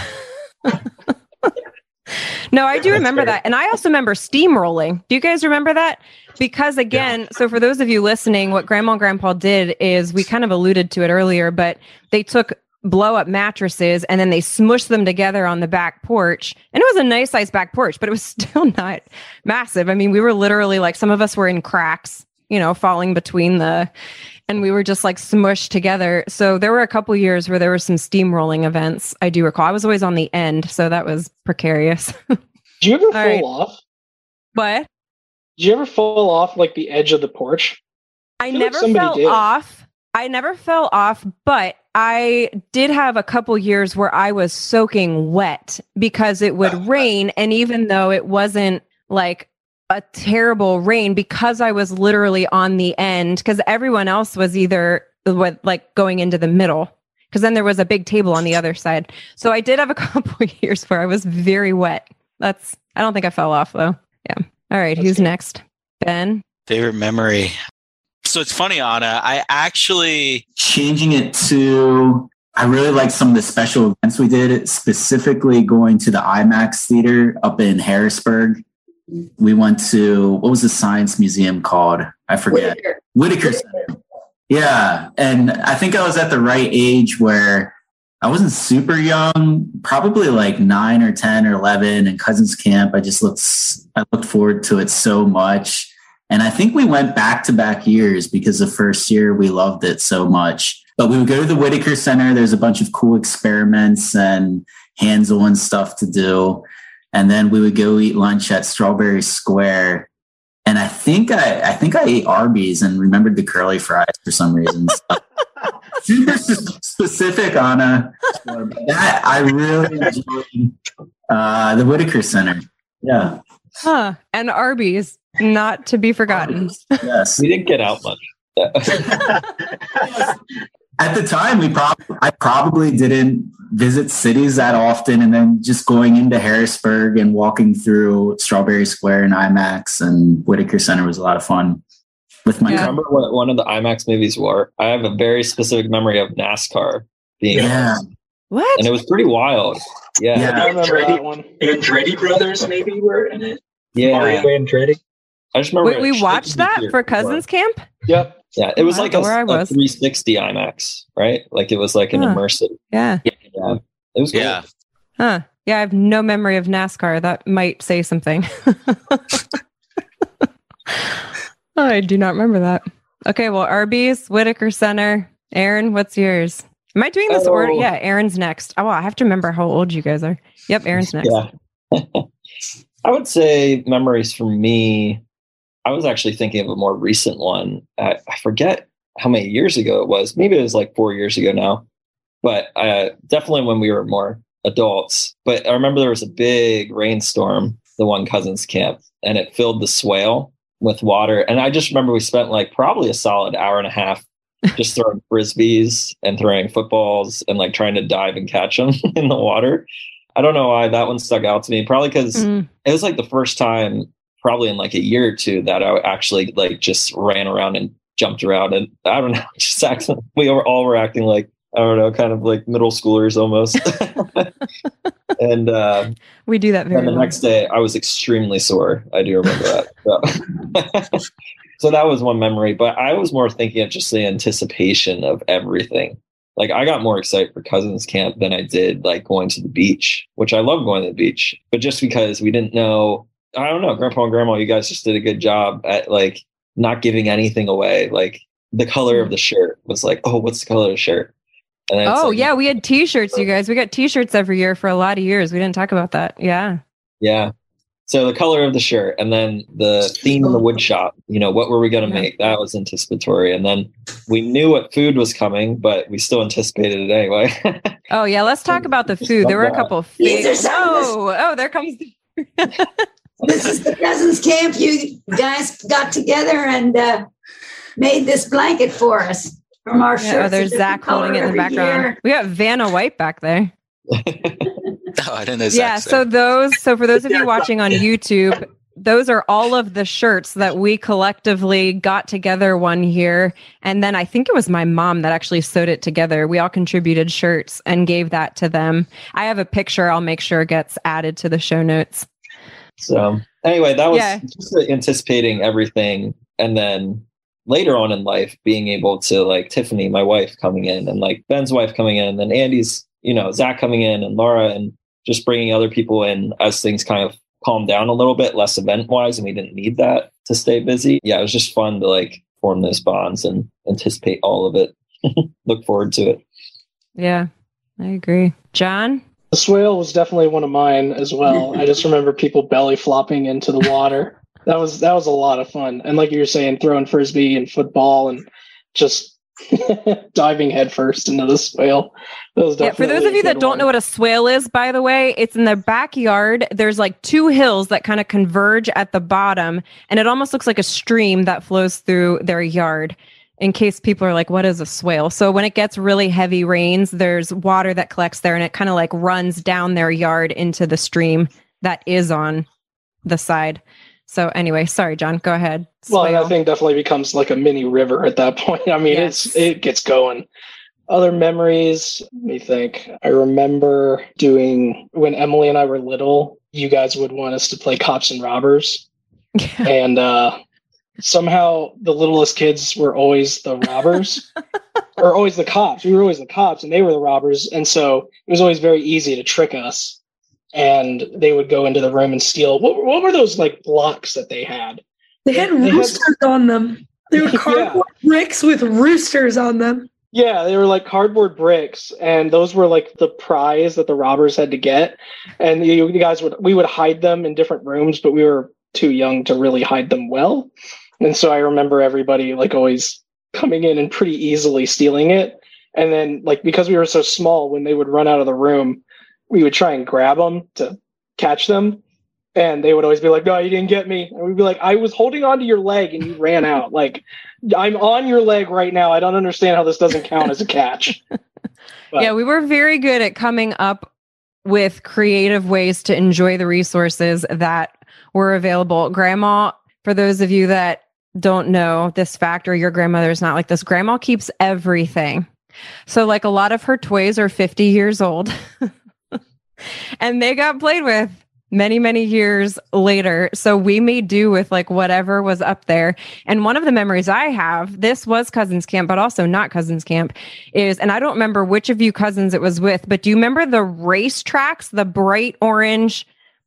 No, I do remember that. And I also remember steamrolling. Do you guys remember that? Because again, yeah. so for those of you listening, what Grandma and Grandpa did is, we kind of alluded to it earlier, but they took blow up mattresses and then they smushed them together on the back porch. And it was a nice sized back porch, but it was still not massive. I mean, we were literally like, some of us were in cracks, you know, falling between the, and we were just like smushed together. So there were a couple years where there were some steamrolling events. I do recall. I was always on the end, so that was precarious. Did you ever fall right. off? What? Did you ever fall off like the edge of the porch? I, I never like fell did. off. I never fell off, but I did have a couple years where I was soaking wet because it would rain. And even though it wasn't like a terrible rain, because I was literally on the end, because everyone else was either what, like going into the middle, because then there was a big table on the other side. So I did have a couple of years where I was very wet. That's, I don't think I fell off though. Yeah. All right. That's who's good. Next? Ben? Favorite memory. So it's funny, Anna, I actually changing it to, I really like some of the special events we did, specifically going to the IMAX theater up in Harrisburg. We went to, what was the science museum called? I forget. Whitaker. Whitaker Center. Yeah. And I think I was at the right age where I wasn't super young, probably like nine or ten or eleven, and Cousins Camp. I just looked, I looked forward to it so much. And I think we went back to back years because the first year we loved it so much. But we would go to the Whitaker Center. There's a bunch of cool experiments and hands-on stuff to do. And then we would go eat lunch at Strawberry Square. And I think I, I think I ate Arby's and remembered the curly fries for some reason. Super specific, Anna. That I really enjoyed uh, the Whitaker Center. Yeah. Huh. And Arby's, not to be forgotten. Yes. We didn't get out much. At the time, we probably I probably didn't visit cities that often, and then just going into Harrisburg and walking through Strawberry Square and IMAX and Whitaker Center was a lot of fun. With my, yeah. Remember what one of the IMAX movies were? I have a very specific memory of NASCAR being. Yeah. What? And it was pretty wild. Yeah, yeah. I remember Andretti, that one. Andretti brothers maybe were in it. Yeah, Mario Andretti. I just remember. Wait, we watched that for Cousins Camp? Yep. Yeah, it was oh, like a, a three sixty IMAX, right? Like it was like an huh. immersive. Yeah. yeah. Yeah. It was cool. Yeah. Huh. Yeah, I have no memory of NASCAR. That might say something. I do not remember that. Okay, well, Arby's, Whitaker Center. Aaron, what's yours? Am I doing this oh. order? Yeah, Aaron's next. Oh, well, I have to remember how old you guys are. Yep, Aaron's next. Yeah. I would say memories for me, I was actually thinking of a more recent one. I, I forget how many years ago it was. Maybe it was like four years ago now. But uh, definitely when we were more adults. But I remember there was a big rainstorm, the one Cousins Camp, and it filled the swale with water. And I just remember we spent like probably a solid hour and a half just throwing frisbees and throwing footballs and like trying to dive and catch them in the water. I don't know why that one stuck out to me. Probably because mm. it was like the first time probably in like a year or two that I actually like just ran around and jumped around. And I don't know, just acting, we were all were acting like, I don't know, kind of like middle schoolers almost. and uh, we do that very And the well. next day I was extremely sore. I do remember that. So. So that was one memory, but I was more thinking of just the anticipation of everything. Like I got more excited for Cousins Camp than I did like going to the beach, which I love going to the beach, but just because we didn't know, I don't know, Grandpa and Grandma, you guys just did a good job at like not giving anything away. Like the color of the shirt was like, oh, what's the color of the shirt? And then oh like, yeah, we had T-shirts, you guys. We got T-shirts every year for a lot of years. We didn't talk about that. Yeah. Yeah. So the color of the shirt and then the theme in the wood shop, you know, what were we going to make? That was anticipatory. And then we knew what food was coming, but we still anticipated it anyway. Oh yeah. Let's talk about the food. There were a couple of things. Oh, oh, there comes. The- This is the Cousins Camp. You guys got together and uh, made this blanket for us. from our Yeah, shirts. oh, there's Zach holding it in the background. Year. We got Vanna White back there. Oh, I didn't know Zach. Yeah, so those, so for those of you watching on YouTube, those are all of the shirts that we collectively got together one year. And then I think it was my mom that actually sewed it together. We all contributed shirts and gave that to them. I have a picture. I'll make sure it gets added to the show notes. So anyway, that was yeah. just anticipating everything. And then later on in life, being able to like Tiffany, my wife, coming in, and like Ben's wife coming in, and then Andy's, you know, Zach coming in, and Laura, and just bringing other people in as things kind of calm down a little bit, less event wise, and we didn't need that to stay busy. Yeah, it was just fun to like form those bonds and anticipate all of it. Look forward to it. Yeah, I agree. John? The swale was definitely one of mine as well. I just remember people belly flopping into the water. That was that was a lot of fun. And like you were saying, throwing frisbee and football and just diving headfirst into the swale. Yeah, for those of you that don't know what a swale is, by the way, it's in their backyard. There's like two hills that kind of converge at the bottom, and it almost looks like a stream that flows through their yard. In case people are like, what is a swale? So when it gets really heavy rains, there's water that collects there, and it kind of like runs down their yard into the stream that is on the side. So anyway, sorry, John, go ahead. Swale. Well, that thing definitely becomes like a mini river at that point. I mean, yes. it's it gets going. Other memories, let me think. I remember doing, when Emily and I were little, you guys would want us to play cops and robbers. Yeah. And uh, somehow the littlest kids were always the robbers, or always the cops. We were always the cops and they were the robbers. And so it was always very easy to trick us. And they would go into the room and steal. What, what were those like blocks that they had? They had they roosters had, on them. They were cardboard yeah. bricks with roosters on them. Yeah, they were like cardboard bricks, and those were like the prize that the robbers had to get. And you, you guys would, we would hide them in different rooms, but we were too young to really hide them well. And so I remember everybody like always coming in and pretty easily stealing it. And then like, because we were so small, when they would run out of the room, we would try and grab them to catch them. And they would always be like, no, you didn't get me. And we'd be like, I was holding onto your leg and you ran out. Like, I'm on your leg right now. I don't understand how this doesn't count as a catch. But, yeah, we were very good at coming up with creative ways to enjoy the resources that were available. Grandma, for those of you that don't know this fact, or your grandmother's not like this, Grandma keeps everything. So like a lot of her toys are fifty years old. And they got played with many, many years later. So we made do with like whatever was up there. And one of the memories I have, this was Cousins Camp, but also not Cousins Camp, is, and I don't remember which of you cousins it was with, but do you remember the race tracks, the bright orange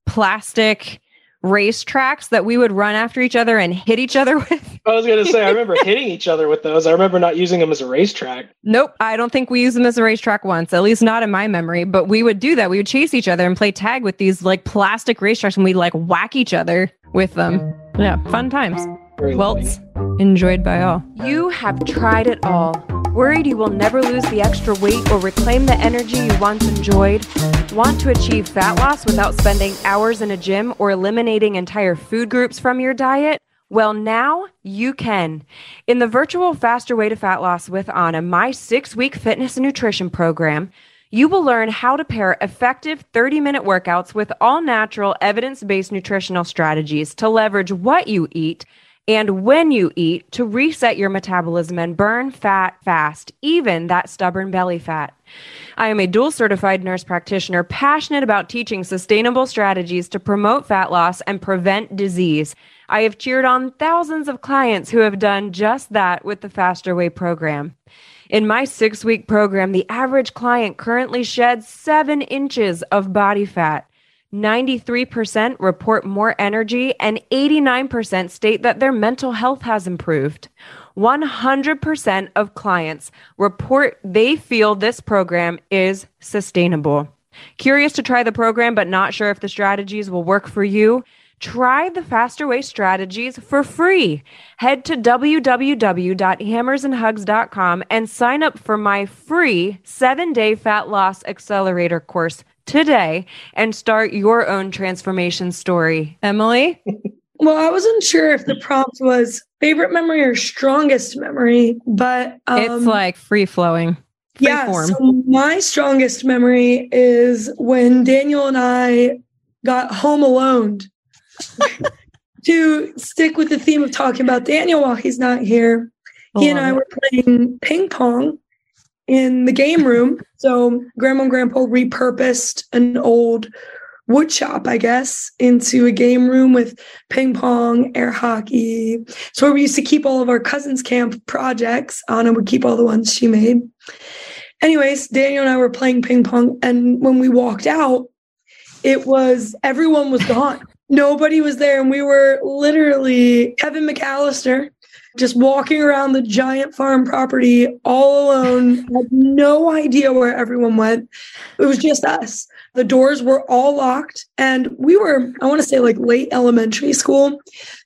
plastic race tracks that we would run after each other and hit each other with? I was going to say, I remember hitting each other with those. I remember not using them as a racetrack. Nope. I don't think we used them as a racetrack once, at least not in my memory, but we would do that. We would chase each other and play tag with these like plastic racetracks, and we'd like whack each other with them. Yeah. Fun times. Very Welts enjoyed by all. You have tried it all. Worried you will never lose the extra weight or reclaim the energy you once enjoyed? Want to achieve fat loss without spending hours in a gym or eliminating entire food groups from your diet? Well, now you can. In the virtual Faster Way to Fat Loss with Anna, my six-week fitness and nutrition program, you will learn how to pair effective thirty-minute workouts with all-natural, evidence-based nutritional strategies to leverage what you eat and when you eat to reset your metabolism and burn fat fast, even that stubborn belly fat. I am a dual certified nurse practitioner passionate about teaching sustainable strategies to promote fat loss and prevent disease. I have cheered on thousands of clients who have done just that with the Faster Way program. In my six-week program, the average client currently sheds seven inches of body fat. ninety-three percent report more energy, and eighty-nine percent state that their mental health has improved. one hundred percent of clients report they feel this program is sustainable. Curious to try the program but not sure if the strategies will work for you? Try the Faster Way strategies for free. Head to w w w dot hammers and hugs dot com and sign up for my free seven-day fat loss accelerator course today and start your own transformation story. Emily? Well, I wasn't sure if the prompt was favorite memory or strongest memory, but um, it's like free flowing. Yeah. So my strongest memory is when Daniel and I got home alone. To stick with the theme of talking about Daniel while he's not here, he and I were playing ping pong in the game room. So Grandma and Grandpa repurposed an old wood shop, I guess, into a game room with ping pong, air hockey. So where we used to keep all of our cousins' camp projects. Anna would keep all the ones she made. Anyways, Daniel and I were playing ping pong, and when we walked out, it was everyone was gone. Nobody was there, and we were literally Kevin McAllister just walking around the giant farm property all alone. Had no idea where everyone went. It was just us. The doors were all locked, and we were, I want to say, like late elementary school.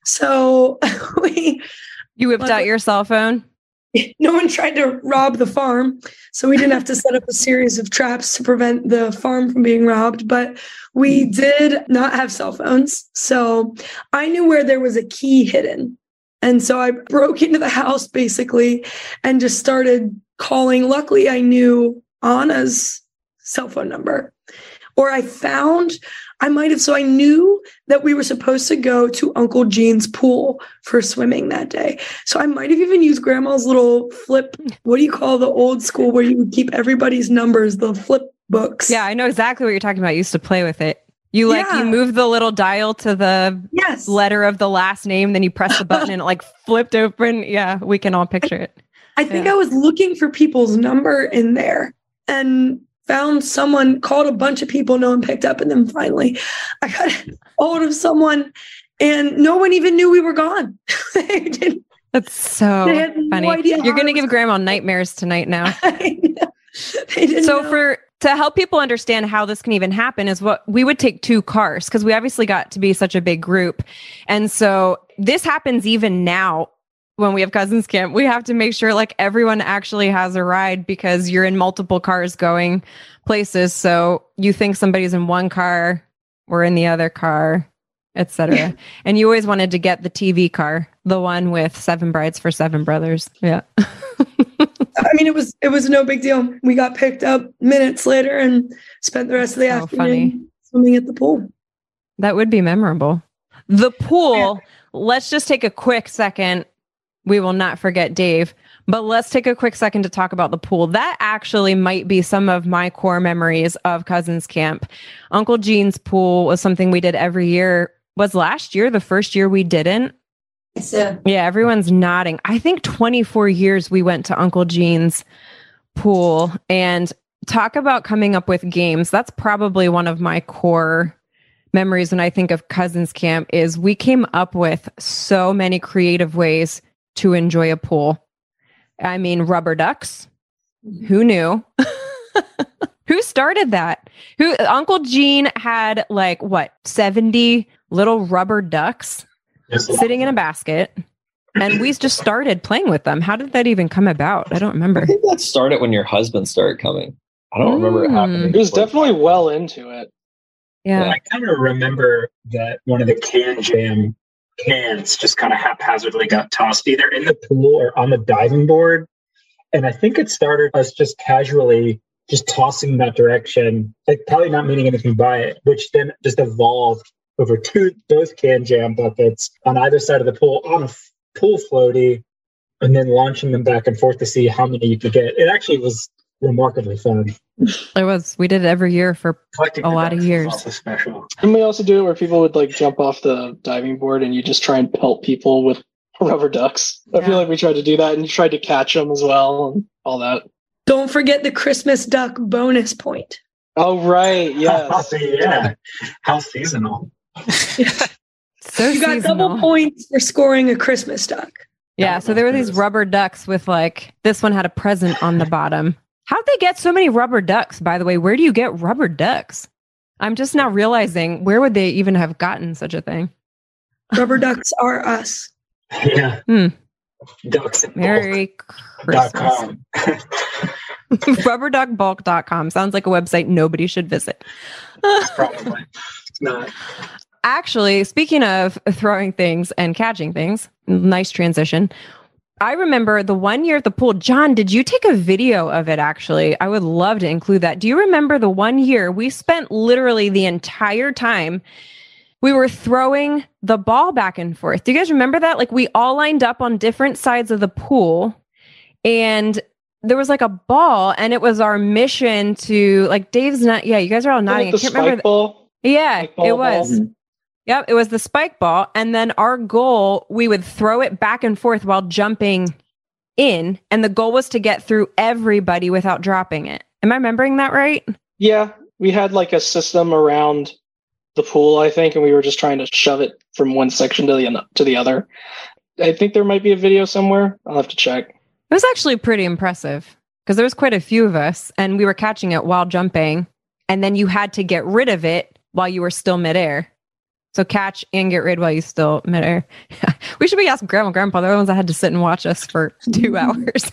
So we you whipped like, out your cell phone. No one tried to rob the farm, so we didn't have to set up a series of traps to prevent the farm from being robbed. But we did not have cell phones, so I knew where there was a key hidden. And so I broke into the house basically and just started calling. Luckily, I knew Anna's cell phone number, or I found, I might have, so I knew that we were supposed to go to Uncle Gene's pool for swimming that day. So I might have even used Grandma's little flip, what do you call the old school where you would keep everybody's numbers, the flip books. Yeah, I know exactly what you're talking about. I used to play with it. You like, yeah. you move the little dial to the yes. letter of the last name, then you press the button and it like flipped open. Yeah, we can all picture it. I think yeah. I was looking for people's number in there and found someone, called a bunch of people, no one picked up. And then finally I got hold of someone and no one even knew we were gone. They didn't, That's so they had funny. no idea You're going to was- give Grandma nightmares tonight now. I know. They didn't So know. for to help people understand how this can even happen is what we would take two cars because we obviously got to be such a big group. And so this happens even now when we have cousins camp. We have to make sure like everyone actually has a ride because you're in multiple cars going places. So you think somebody's in one car or in the other car, et cetera. And you always wanted to get the T V car, the one with Seven Brides for Seven Brothers. Yeah. I mean, it was it was no big deal. We got picked up minutes later and spent the rest of the So afternoon funny. swimming at the pool. That would be memorable. The pool, let's just take a quick second. We will not forget Dave, but let's take a quick second to talk about the pool. That actually might be some of my core memories of Cousins Camp. Uncle Gene's pool was something we did every year. Was last year the first year we didn't? So, Yeah, everyone's nodding. I think twenty-four years we went to Uncle Gene's pool, and talk about coming up with games. That's probably one of my core memories when I think of Cousins Camp is we came up with so many creative ways to enjoy a pool. I mean, rubber ducks. Who knew? Who started that? Who Uncle Gene had like what, seventy little rubber ducks sitting in a basket, and we just started playing with them. How did that even come about? I don't remember. I think that started when your husband started coming. I don't remember it Mm. happening. He was definitely well into it. Yeah. I kind of remember that one of the Can Jam cans just kind of haphazardly got tossed either in the pool or on the diving board. And I think it started us just casually just tossing that direction, like probably not meaning anything by it, which then just evolved over two those Can Jam buckets on either side of the pool on a f- pool floaty, and then launching them back and forth to see how many you could get. It actually was remarkably fun. It was. We did it every year for Collecting a the lot of ducks was years. also special. Didn't we also do it where people would like jump off the diving board and you just try and pelt people with rubber ducks? I feel Yeah. like we tried to do that and you tried to catch them as well and all that. Don't forget the Christmas duck bonus point. Oh, right. Yes. Yeah. How seasonal. So You got seasonal. double points for scoring a Christmas duck. Yeah, so there were these rubber ducks with like, this one had a present on the bottom. How'd they get so many rubber ducks, by the way? Where do you get rubber ducks? I'm just now realizing, where would they even have gotten such a thing? Rubber ducks are us. Yeah. Hmm. Ducks and Merry dot Christmas. com. rubber duck bulk dot com sounds like a website nobody should visit. Probably. It's not. actually, speaking of throwing things and catching things, nice transition. I remember the one year at the pool. John, did you take a video of it actually? I would love to include that. Do you remember the one year we spent literally the entire time we were throwing the ball back and forth? Do you guys remember that? Like we all lined up on different sides of the pool and there was like a ball and it was our mission to like Dave's not. Yeah, you guys are all nodding. Like I can't remember. The, ball? Yeah, ball, it was. Ball. Yep, it was the spike ball. And then our goal, we would throw it back and forth while jumping in. And the goal was to get through everybody without dropping it. Am I remembering that right? Yeah, we had like a system around the pool, I think, and we were just trying to shove it from one section to the to the other. I think there might be a video somewhere. I'll have to check. It was actually pretty impressive because there was quite a few of us and we were catching it while jumping. And then you had to get rid of it while you were still midair. So catch and get rid while you still midair. We should be asking Grandma and Grandpa. They're the ones that had to sit and watch us for two hours.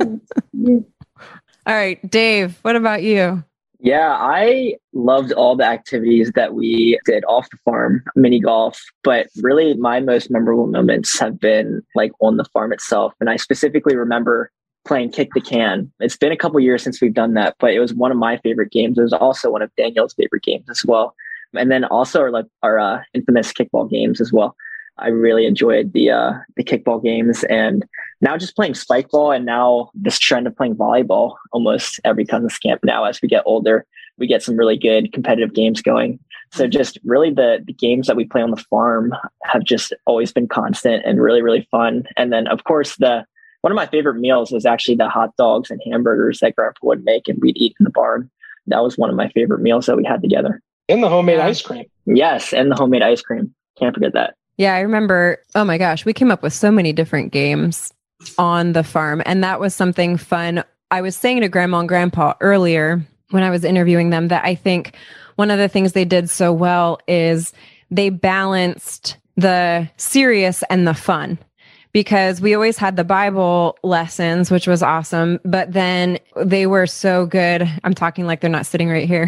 All right, Dave, what about you? Yeah, I loved all the activities that we did off the farm, mini golf, but really my most memorable moments have been like on the farm itself. And I specifically remember playing Kick the Can. It's been a couple years since we've done that, but it was one of my favorite games. It was also one of Daniel's favorite games as well. And then also our like our uh, infamous kickball games as well. I really enjoyed the uh, the kickball games, and now just playing spike ball, and now this trend of playing volleyball almost every Cousins camp. Now, as we get older, we get some really good competitive games going. So just really the the games that we play on the farm have just always been constant and really really fun. And then of course the one of my favorite meals was actually the hot dogs and hamburgers that Grandpa would make and we'd eat in the barn. That was one of my favorite meals that we had together. And the homemade yeah. ice cream. Yes, and the homemade ice cream. Can't forget that. Yeah, I remember, oh my gosh, we came up with so many different games on the farm. And that was something fun. I was saying to Grandma and Grandpa earlier when I was interviewing them that I think one of the things they did so well is they balanced the serious and the fun. Because we always had the Bible lessons, which was awesome. But then they were so good. I'm talking like they're not sitting right here.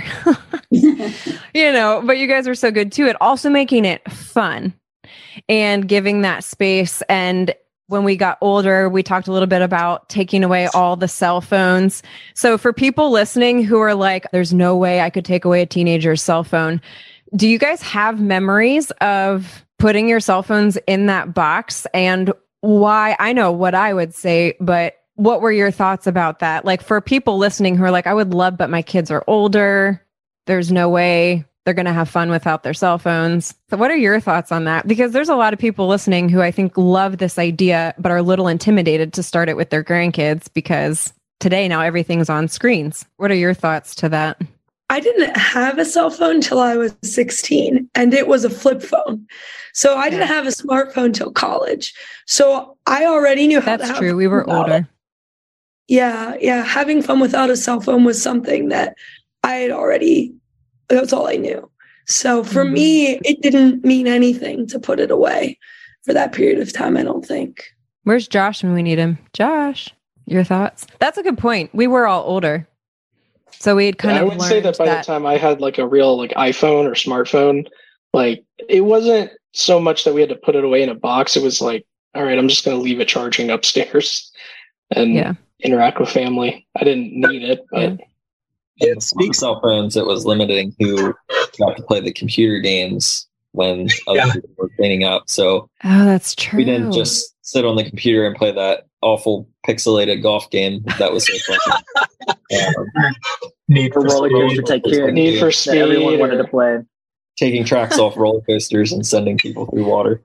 You know, but you guys were so good too at also making it fun and giving that space. And when we got older, we talked a little bit about taking away all the cell phones. So for people listening who are like, there's no way I could take away a teenager's cell phone. Do you guys have memories of putting your cell phones in that box? And why? I know what I would say, but what were your thoughts about that? Like for people listening who are like, I would love, but my kids are older. There's no way they're going to have fun without their cell phones. So what are your thoughts on that? Because there's a lot of people listening who I think love this idea, but are a little intimidated to start it with their grandkids because today now everything's on screens. What are your thoughts to that? I didn't have a cell phone till I was sixteen, and it was a flip phone. So I didn't have a smartphone till college. So I already knew how That's to have true. We were older. It. Yeah. Yeah. Having fun without a cell phone was something that I had already, that's all I knew. So for mm-hmm. me, it didn't mean anything to put it away for that period of time, I don't think. Where's Josh when we need him? Josh, your thoughts? That's a good point. We were all older. So we had kind yeah, of I would say that by that- the time I had like a real like iPhone or smartphone, like it wasn't so much that we had to put it away in a box. It was like, all right, I'm just going to leave it charging upstairs and yeah. interact with family. I didn't need it, but yeah. It speaks cell phones. It was limiting who got to play the computer games when other yeah. people were cleaning up. So oh, that's true. We didn't just sit on the computer and play that awful pixelated golf game. That was so fun. um, Need for roller coaster tycoon. Need for speed. Everyone wanted to play. Taking tracks off roller coasters and sending people through water.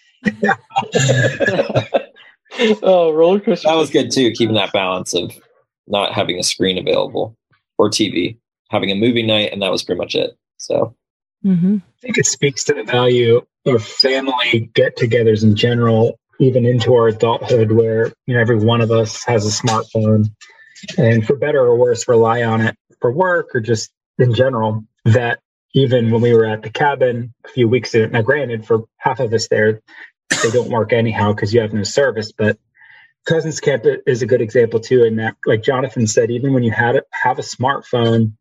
Oh, roller coaster. That was good too. Keeping that balance of not having a screen available or T V, having a movie night, and that was pretty much it. So, mm-hmm. I think it speaks to the value of family get-togethers in general, even into our adulthood, where you know every one of us has a smartphone, and for better or worse, rely on it for work or just in general. That even when we were at the cabin a few weeks ago, now granted, for half of us there, they don't work anyhow because you have no service. But Cousins Camp is a good example too, in that, like Jonathan said, even when you had have a smartphone,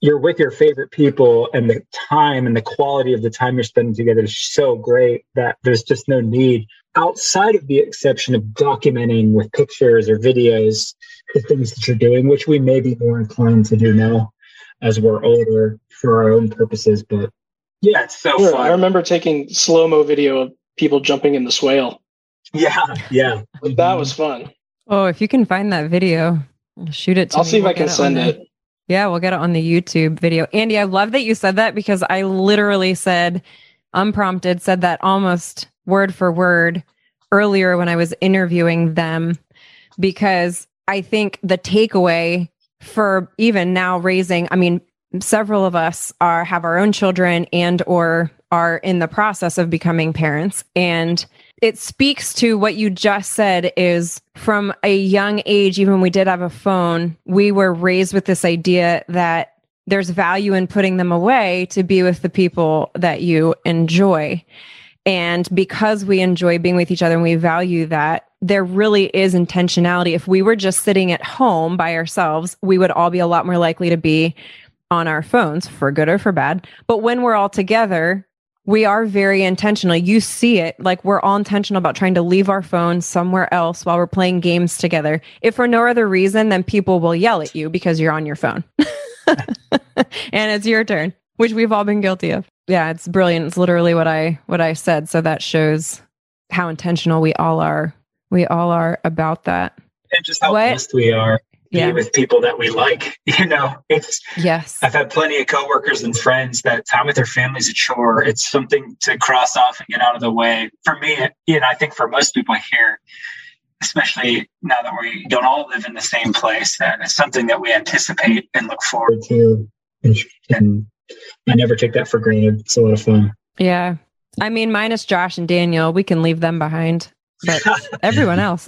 you're with your favorite people and the time and the quality of the time you're spending together is so great that there's just no need outside of the exception of documenting with pictures or videos the things that you're doing, which we may be more inclined to do now as we're older for our own purposes. But yeah, it's so sure, fun. I remember taking slow-mo video of people jumping in the swale. Yeah, yeah. That was fun. Oh, if you can find that video, shoot it to I'll me. see if We'll I can get send on it. the- Yeah, we'll get it on the YouTube video. Andy, I love that you said that because I literally said, unprompted, said that almost word for word earlier when I was interviewing them, because I think the takeaway for even now raising, I mean, several of us are have our own children and or are in the process of becoming parents. And it speaks to what you just said is from a young age, even when we did have a phone, we were raised with this idea that there's value in putting them away to be with the people that you enjoy. And because we enjoy being with each other and we value that, there really is intentionality. If we were just sitting at home by ourselves, we would all be a lot more likely to be on our phones, for good or for bad. But when we're all together, we are very intentional. You see it, like we're all intentional about trying to leave our phones somewhere else while we're playing games together. If for no other reason, then people will yell at you because you're on your phone. And it's your turn, which we've all been guilty of. Yeah, it's brilliant. It's literally what I what I said. So that shows how intentional we all are. We all are about that. And just how What? blessed we are. Be Yeah. with people that we like. You know, it's Yes. I've had plenty of coworkers and friends that time with their families a chore. It's something to cross off and get out of the way. For me, it, you know, I think for most people here, especially now that we don't all live in the same place, that it's something that we anticipate and look forward to. And, and I never take that for granted. It's a lot of fun. Yeah. I mean, minus Josh and Daniel, we can leave them behind. But everyone else,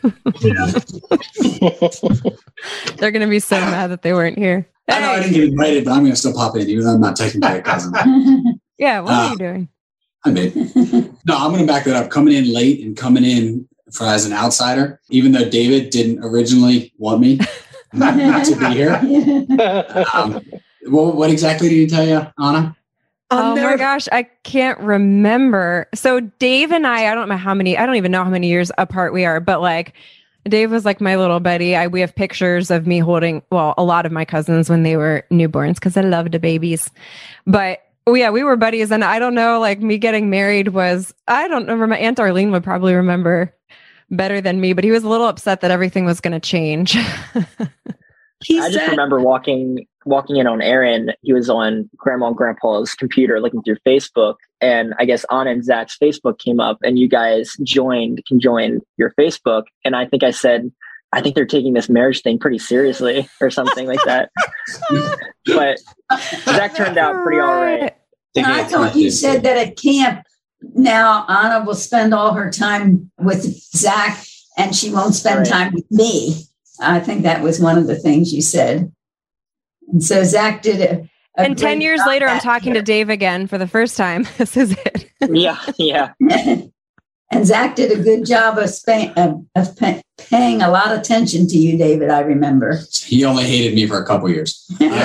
they're going to be so mad that they weren't here. I know I didn't get invited, but I'm going to still pop in, even though I'm not technically a cousin. Yeah, what Uh, are you doing? I mean, no, I'm going to back that up. Coming in late and coming in for as an outsider, even though David didn't originally want me to be here. Um, what, what exactly did he tell you, Anna? Oh my gosh, I can't remember. So Dave and I, I don't know how many, I don't even know how many years apart we are, but like Dave was like my little buddy. I, we have pictures of me holding, well, a lot of my cousins when they were newborns because I loved the babies. But oh yeah, we were buddies. And I don't know, like me getting married was, I don't remember, my Aunt Arlene would probably remember better than me, but he was a little upset that everything was going to change. He I just said, remember walking walking in on Aaron. He was on Grandma and Grandpa's computer looking through Facebook, and I guess Anna and Zach's Facebook came up, and you guys joined can join your Facebook. And I think I said, I think they're taking this marriage thing pretty seriously, or something like that. But Zach turned out pretty all right. And I thought you said that at camp now Anna will spend all her time with Zach, and she won't spend right. time with me. I think that was one of the things you said. And so Zach did it. And ten years later, I'm talking year. to Dave again for the first time. This is it. Yeah, yeah. And Zach did a good job of, spa- of, of pay- paying a lot of attention to you, David, I remember. He only hated me for a couple years.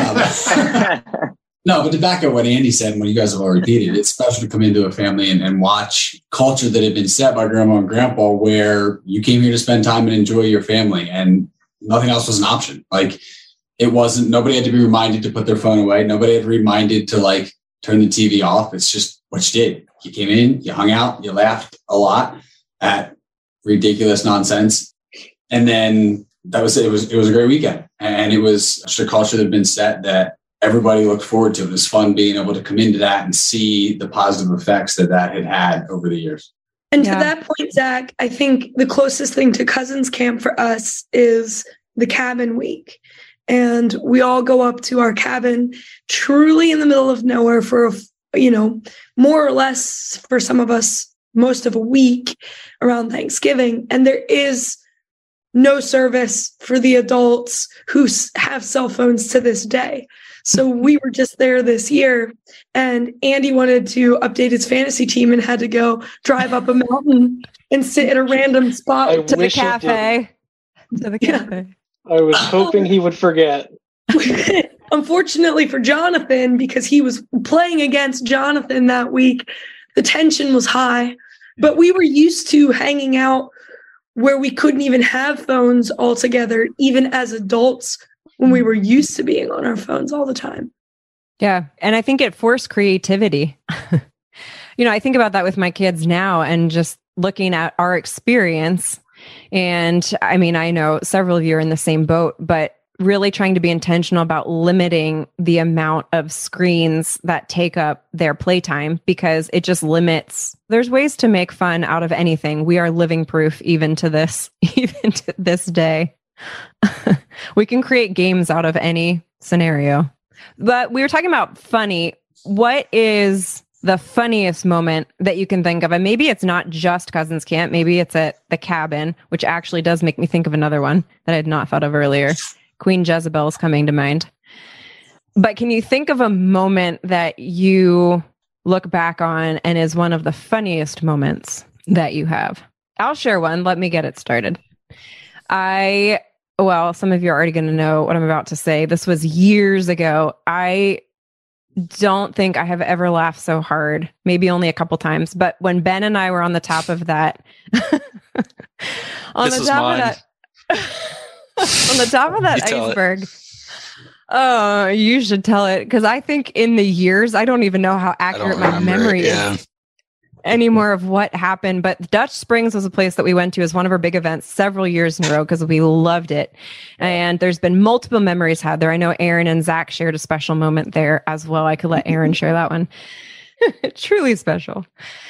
Um, no, but to back up what Andy said, and what you guys have all repeated, it's special to come into a family and, and watch culture that had been set by grandma and grandpa where you came here to spend time and enjoy your family, and nothing else was an option. Like, it wasn't, nobody had to be reminded to put their phone away. Nobody had reminded to like turn the T V off. It's just what you did. You came in, you hung out, you laughed a lot at ridiculous nonsense. And then that was it. It was, it was a great weekend. And it was just a culture that had been set that everybody looked forward to. It was fun being able to come into that and see the positive effects that that had had over the years. And Yeah. to that point, Zach, I think the closest thing to Cousins Camp for us is the cabin week. And we all go up to our cabin truly in the middle of nowhere for, a, you know, more or less for some of us, most of a week around Thanksgiving. And there is no service for the adults who s- have cell phones to this day. So we were just there this year, and Andy wanted to update his fantasy team and had to go drive up a mountain and sit at a random spot I To the wish it cafe. To the cafe. I was hoping he would forget. unfortunately for Jonathan, because he was playing against Jonathan that week, the tension was high. But we were used to hanging out where we couldn't even have phones all together, even as adults, when we were used to being on our phones all the time. Yeah. And I think it forced creativity. You know, I think about that with my kids now and just looking at our experience. And I mean, I know several of you are in the same boat, but really trying to be intentional about limiting the amount of screens that take up their playtime, because it just limits. There's ways to make fun out of anything. We are living proof even to this, even to this day. We can create games out of any scenario. But we were talking about funny. What is the funniest moment that you can think of? And maybe it's not just Cousins Camp. Maybe it's at the cabin, which actually does make me think of another one that I had not thought of earlier. Queen Jezebel is coming to mind. But can you think of a moment that you look back on and is one of the funniest moments that you have? I'll share one. Let me get it started. I, well, some of you are already going to know what I'm about to say. This was years ago. I don't think I have ever laughed so hard, maybe only a couple times. But when Ben and I were on the top of that, on this the is top mine. of that, on the top of that You tell it. iceberg. Oh, you should tell it, because I think in the years, I don't even know how accurate my remember it, memory yeah. is anymore of what happened. But Dutch Springs was a place that we went to as one of our big events several years in a row because we loved it. And there's been multiple memories had there. I know Aaron and Zach shared a special moment there as well. I could let Aaron share that one. Truly special.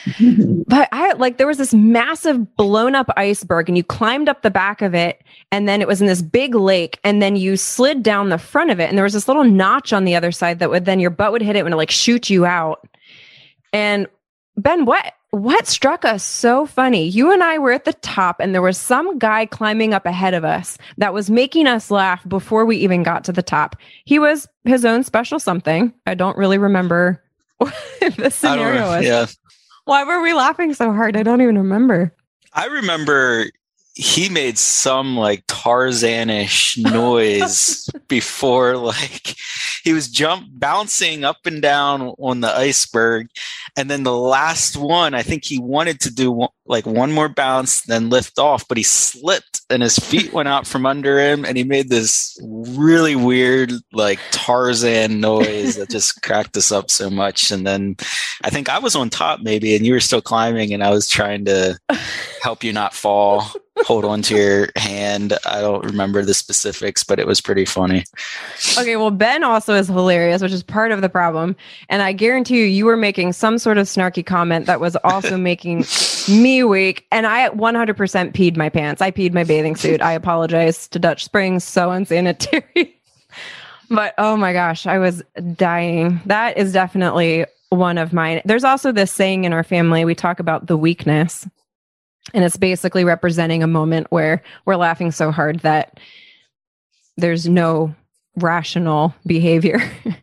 But I like, there was this massive blown up iceberg and you climbed up the back of it. And then it was in this big lake. And then you slid down the front of it. And there was this little notch on the other side that would then your butt would hit it when it like shoot you out. And Ben, what, what struck us so funny? You and I were at the top and there was some guy climbing up ahead of us that was making us laugh before we even got to the top. He was his own special something. I don't really remember what the scenario was. Yeah. Why were we laughing so hard? I don't even remember. I remember he made some like Tarzanish noise before, like he was jump bouncing up and down on the iceberg. And then the last one, I think he wanted to do one, like one more bounce, then lift off, but he slipped and his feet went out from under him. And he made this really weird, like Tarzan noise that just cracked us up so much. And then I think I was on top maybe, and you were still climbing and I was trying to help you not fall. Hold on to your hand. I don't remember the specifics, but it was pretty funny. Okay, well, Ben also is hilarious, which is part of the problem. And I guarantee you, you were making some sort of snarky comment that was also making me weak. And I one hundred percent peed my pants. I peed my bathing suit. I apologize to Dutch Springs. So unsanitary. But oh my gosh, I was dying. That is definitely one of mine. There's also this saying in our family, we talk about the weakness. And it's basically representing a moment where we're laughing so hard that there's no rational behavior.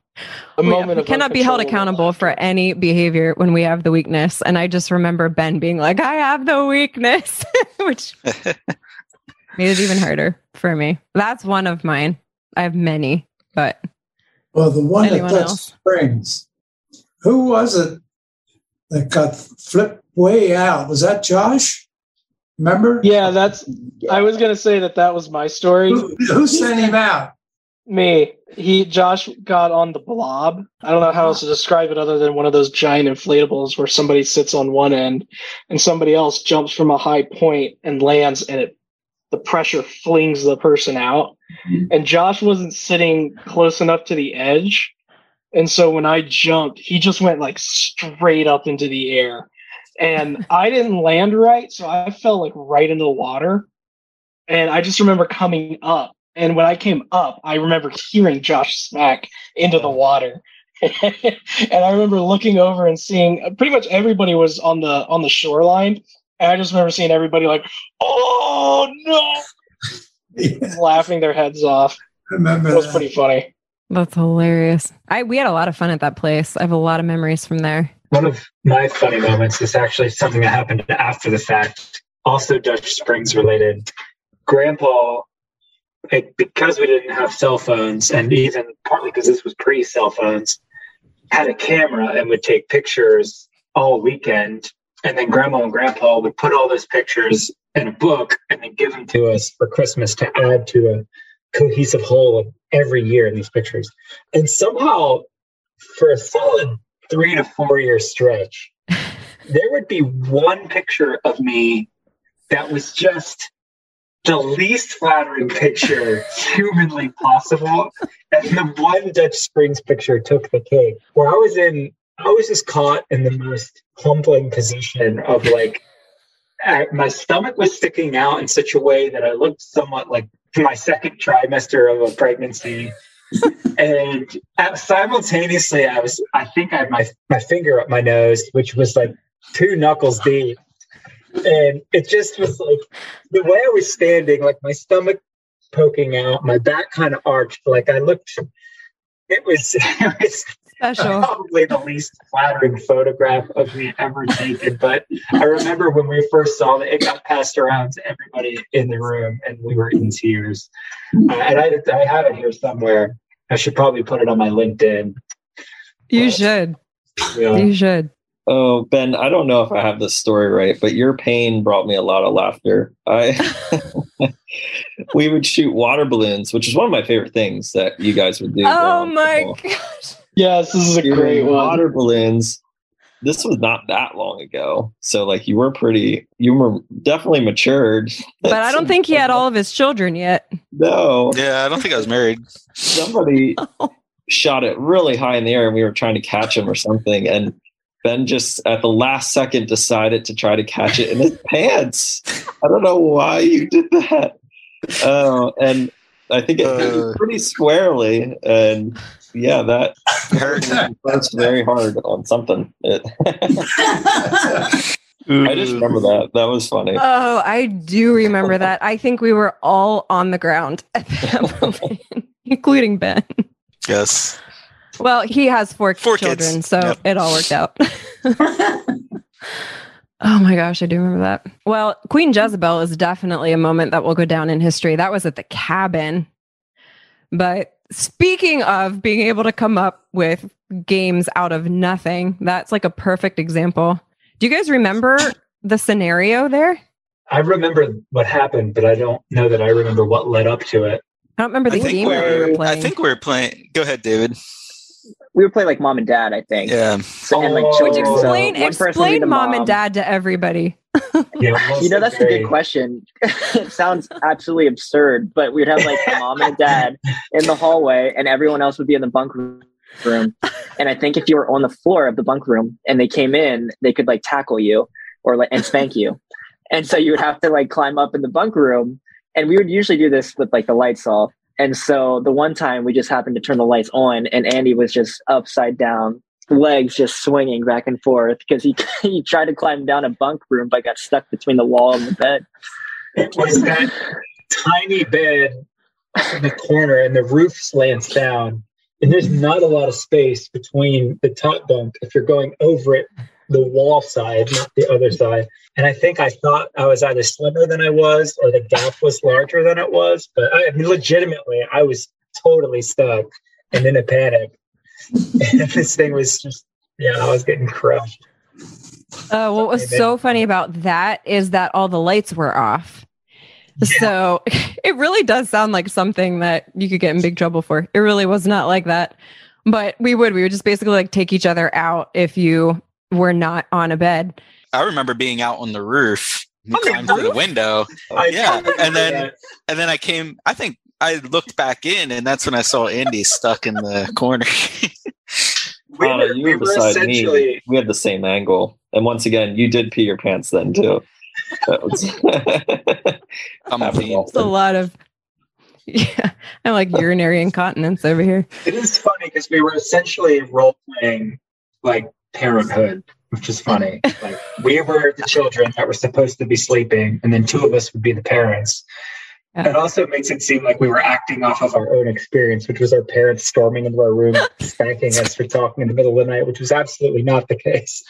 A we moment we of cannot be held accountable for any behavior when we have the weakness. And I just remember Ben being like, I have the weakness, which made it even harder for me. That's one of mine. I have many, but well, the one anyone at Dutch else? Springs, who was it that got flipped way out? Was that Josh? Remember? Yeah, that's. I was gonna say that that was my story. Who, who sent him out? Me. He Josh got on the blob. I don't know how else to describe it other than one of those giant inflatables where somebody sits on one end and somebody else jumps from a high point and lands, and it the pressure flings the person out. Mm-hmm. And Josh wasn't sitting close enough to the edge, and so when I jumped, he just went like straight up into the air. And I didn't land right, so I fell like right into the water. And I just remember coming up. And when I came up, I remember hearing Josh smack into the water. And I remember looking over and seeing pretty much everybody was on the on the shoreline. And I just remember seeing everybody like, oh no, yeah. laughing their heads off. Remember it was that. pretty funny. That's hilarious. I we had a lot of fun at that place. I have a lot of memories from there. One of my funny moments is actually something that happened after the fact, also Dutch Springs related. Grandpa like, because we didn't have cell phones, and even partly because this was pre-cell phones, had a camera and would take pictures all weekend. And then Grandma and Grandpa would put all those pictures in a book and then give them to us for Christmas to add to a cohesive whole of every year in these pictures. And somehow, for a solid three to four year stretch, there would be one picture of me that was just the least flattering picture humanly possible. And the one Dutch Springs picture took the cake, where I was in, I was just caught in the most humbling position of like, I, my stomach was sticking out in such a way that I looked somewhat like my second trimester of a pregnancy. And at, simultaneously, I was, I think I had my, my finger up my nose, which was like two knuckles deep. And it just was like the way I was standing, like my stomach poking out, my back kind of arched, like I looked, it was, it was special. Probably the least flattering photograph of me ever taken. But I remember when we first saw it, it got passed around to everybody in the room and we were in tears. Uh, and I, I have it here somewhere. I should probably put it on my LinkedIn. You but, should. Yeah. You should. Oh, Ben, I don't know if I have this story right, but your pain brought me a lot of laughter. I we would shoot water balloons, which is one of my favorite things that you guys would do. Oh my gosh. Yes, this is a Shooting great one. Water balloons. This was not that long ago. So like you were pretty, you were definitely matured. But I don't think he had all of his children yet. No. Yeah, I don't think I was married. Somebody shot it really high in the air and we were trying to catch him or something. And Ben just at the last second decided to try to catch it in his pants. I don't know why you did that. Uh, and I think it hit uh, pretty squarely. And yeah, that hurt first very hard on something. It I just remember that. That was funny. Oh, I do remember that. I think we were all on the ground at that moment, including Ben. Yes. Well, he has four, four children, kids. so yep. It all worked out. Oh my gosh, I do remember that. Well, Queen Jezebel is definitely a moment that will go down in history. That was at the cabin. But speaking of being able to come up with games out of nothing, that's like a perfect example. Do you guys remember the scenario there? I remember what happened, but I don't know that I remember what led up to it. I don't remember the game that we were playing. I think we were playing. Go ahead, David. We would play like Mom and Dad, I think. Yeah. So, and like Which children. explain, so explain mom, mom and dad to everybody. Yeah, you know, that's a good question. It sounds absolutely absurd, but we'd have like a mom and dad in the hallway and everyone else would be in the bunk room. And I think if you were on the floor of the bunk room and they came in, they could like tackle you or like and spank you. And so you would have to like climb up in the bunk room. And we would usually do this with like the lights off. And so the one time we just happened to turn the lights on and Andy was just upside down, legs just swinging back and forth because he he tried to climb down a bunk room but got stuck between the wall and the bed. It was that tiny bed in the corner and the roof slants down and there's not a lot of space between the top bunk if you're going over it, the wall side, not the other side. And I think I thought I was either slimmer than I was or the gap was larger than it was. But I, I mean, legitimately, I was totally stuck and in a panic. And this thing was just, yeah, I was getting crushed. Uh, what was so funny about that is that all the lights were off. Yeah. So it really does sound like something that you could get in big trouble for. It really was not like that. But we would, we would just basically like take each other out if you were not on a bed. I remember being out on the roof, climbed through the window. Oh, yeah. And then, and then I came, I think I looked back in and that's when I saw Andy stuck in the corner. we uh, were, you were, we were beside me. We had the same angle. And once again, you did pee your pants then too. That was I'm a lot of, yeah, I like urinary incontinence over here. It is funny because we were essentially role playing like parenthood, which is funny. Like we were the children that were supposed to be sleeping, and then two of us would be the parents. Yeah. It also makes it seem like we were acting off of our own experience, which was our parents storming into our room, spanking us for talking in the middle of the night, which was absolutely not the case.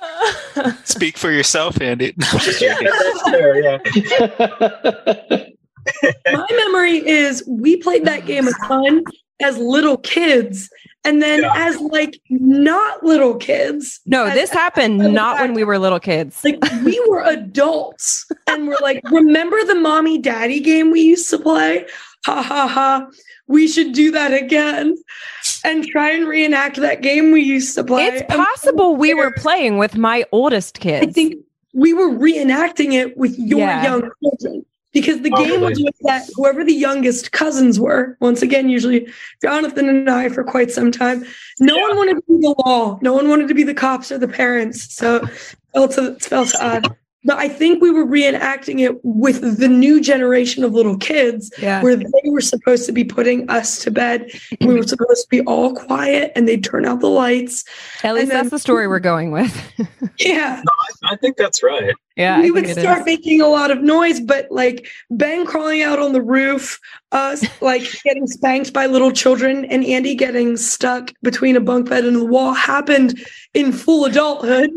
Speak for yourself, Andy. Yeah, that's fair, yeah. My memory is we played that game a ton as little kids. And then yeah. as like not little kids. No, as, this happened as, not as, when we were little kids. Like we were adults and we're like, remember the mommy daddy game we used to play? Ha ha ha. We should do that again and try and reenact that game we used to play. It's possible we were playing with my oldest kids. I think we were reenacting it with your yeah. young children. Because the game was with that whoever the youngest cousins were, once again, usually Jonathan and I for quite some time, no yeah. one wanted to be the law. No one wanted to be the cops or the parents. So it felt to, it felt odd. But I think we were reenacting it with the new generation of little kids yeah. where they were supposed to be putting us to bed. We were supposed to be all quiet and they'd turn out the lights. At least then, that's the story we're going with. Yeah. No, I, I think that's right. Yeah, we I would start making a lot of noise, but like Ben crawling out on the roof, us like getting spanked by little children, and Andy getting stuck between a bunk bed and the wall happened in full adulthood.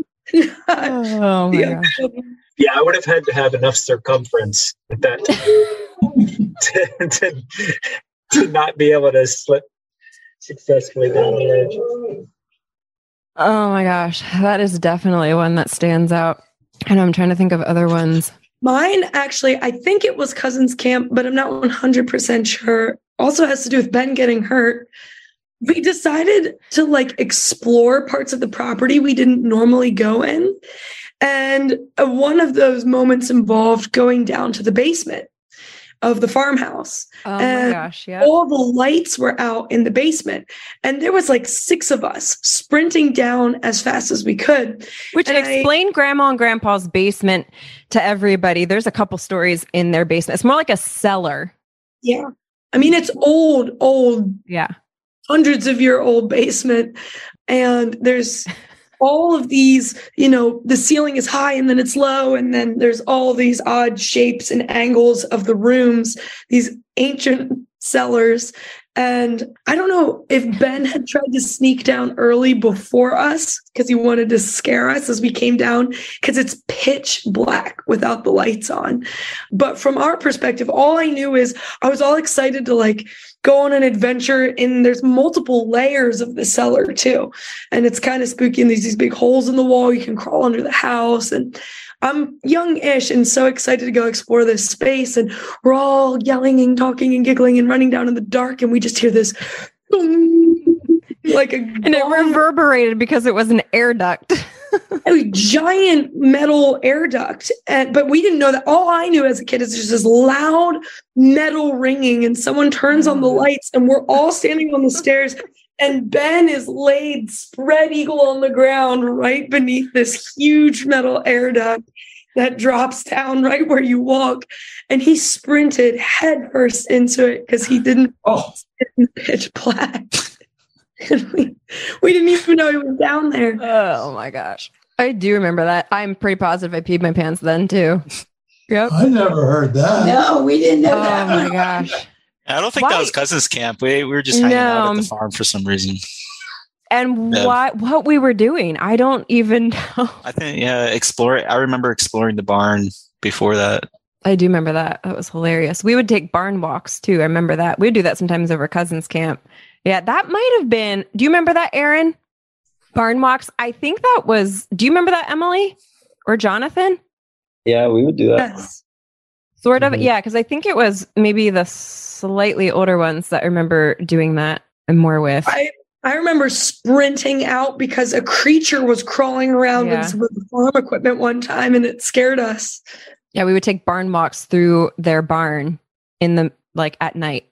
Oh my yeah. gosh. Yeah, I would have had to have enough circumference at that time to, to, to not be able to slip successfully down the edge. Oh my gosh, that is definitely one that stands out. And I'm trying to think of other ones. Mine, actually, I think it was Cousins Camp, but I'm not one hundred percent sure. Also has to do with Ben getting hurt. We decided to like explore parts of the property we didn't normally go in. And uh, one of those moments involved going down to the basement of the farmhouse. Oh and my gosh, yeah. All the lights were out in the basement. And there was like six of us sprinting down as fast as we could. Which and explain I, Grandma and Grandpa's basement to everybody. There's a couple stories in their basement. It's more like a cellar. Yeah. I mean, it's old, old. Yeah. Hundreds of year old basement. And there's all of these, you know, the ceiling is high and then it's low. And then there's all these odd shapes and angles of the rooms, these ancient cellars. And I don't know if Ben had tried to sneak down early before us because he wanted to scare us as we came down because it's pitch black without the lights on. But from our perspective, all I knew is I was all excited to like go on an adventure, and there's multiple layers of the cellar too. And it's kind of spooky, and there's these big holes in the wall. You can crawl under the house, and I'm young-ish and so excited to go explore this space. And we're all yelling and talking and giggling and running down in the dark, and we just hear this boom, like a and it reverberated because it was an air duct. A giant metal air duct. And, but we didn't know that. All I knew as a kid is there's this loud metal ringing, and someone turns on the lights, and we're all standing on the stairs, and Ben is laid spread eagle on the ground right beneath this huge metal air duct that drops down right where you walk. And he sprinted headfirst into it because he didn't oh. in pitch black. And we, we didn't even know he was down there. Oh my gosh. I do remember that. I'm pretty positive I peed my pants then too. Yep. I never heard that. No, we didn't know oh that. Oh my gosh. I don't think why? that was Cousins Camp. We, we were just hanging no. out at the farm for some reason. And yeah. what what we were doing, I don't even know. I think, yeah, explore. I remember exploring the barn before that. I do remember that. That was hilarious. We would take barn walks too. I remember that. We'd do that sometimes over Cousins Camp. Yeah, that might have been. Do you remember that, Aaron? Barn walks. I think that was. Do you remember that, Emily or Jonathan? Yeah, we would do that. Yes. Sort of. Mhm. Yeah, because I think it was maybe the slightly older ones that I remember doing that and more with. I, I remember sprinting out because a creature was crawling around Yeah. with some of the farm equipment one time, and it scared us. Yeah, we would take barn walks through their barn in the like at night.